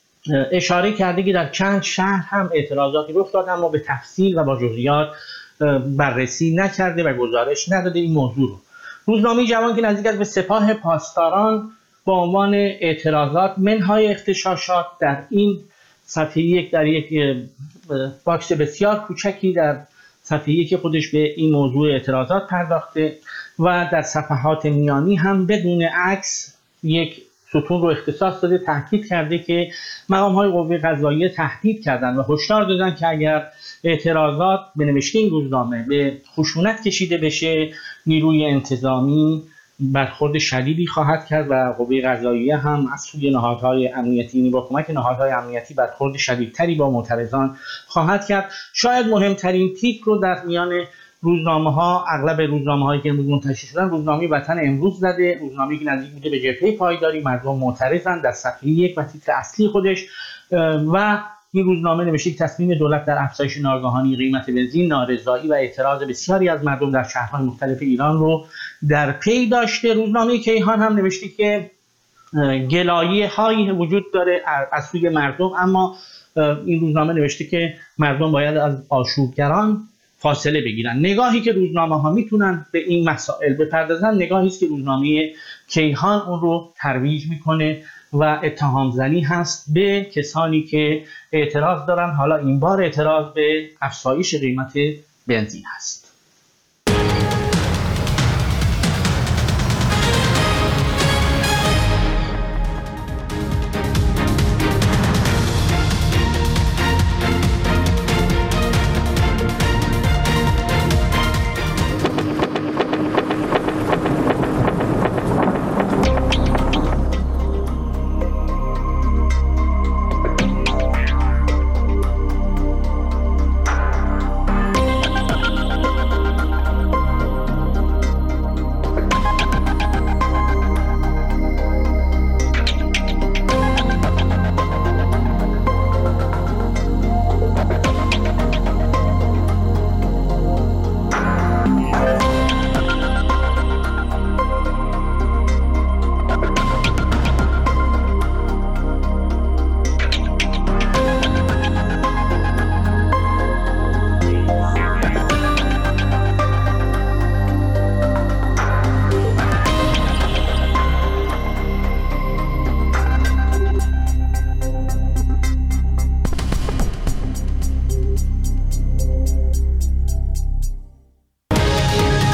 Speaker 7: اشاره کرده که در چند شهر هم اعتراضاتی رخ داد اما به تفصیل و با جزئیات بررسی نکرده و گزارش نداده این موضوع رو. روزنامه جوان که نزدیک است به سپاه پاسداران با عنوان اعتراضات منهای اغتشاشات در این صفحه یک، در یک باکس بسیار کوچکی در صفحه یک خودش به این موضوع اعتراضات پرداخته و در صفحات میانی هم بدون عکس یک ستون رو اختصاص داده، تاکید کرده که مقام‌های قوه قضاییه تهدید کردند و هشدار دادن که اگر اعتراضات به نوشته این روزنامه به خشونت کشیده بشه، نیروی انتظامی برخورد شدیدی خواهد کرد و قوه قضاییه هم از سوی نهادهای امنیتی با کمک نهادهای امنیتی برخورد شدیدتری با معترضان خواهد کرد. شاید مهمترین تیتر رو در میان روزنامه‌ها، اغلب روزنامه‌هایی که امروز منتشر شدن، روزنامه وطن امروز زده، روزنامه‌ای که نزدیک بوده به جبهه پایداری، مردم معترضن، در صفحه یک و تیتر اصلی خودش. و این روزنامه نوشته که تصمیم دولت در افزایش ناگهانی قیمت بنزین نارضایی و اعتراض بسیاری از مردم در شهرهای مختلف ایران رو در پی داشته. روزنامه کیهان هم نوشته که گلایه‌هایی وجود داره از سوی مردم، اما این روزنامه نوشته که مردم باید از آشوبگران فاصله بگیرن. نگاهی که روزنامه ها میتونن به این مسائل بپردازن نگاهی است که روزنامه کیهان اون رو ترویج میکنه و اتهام زنی هست به کسانی که اعتراض دارن. حالا این بار اعتراض به افزایش قیمت بنزین هست.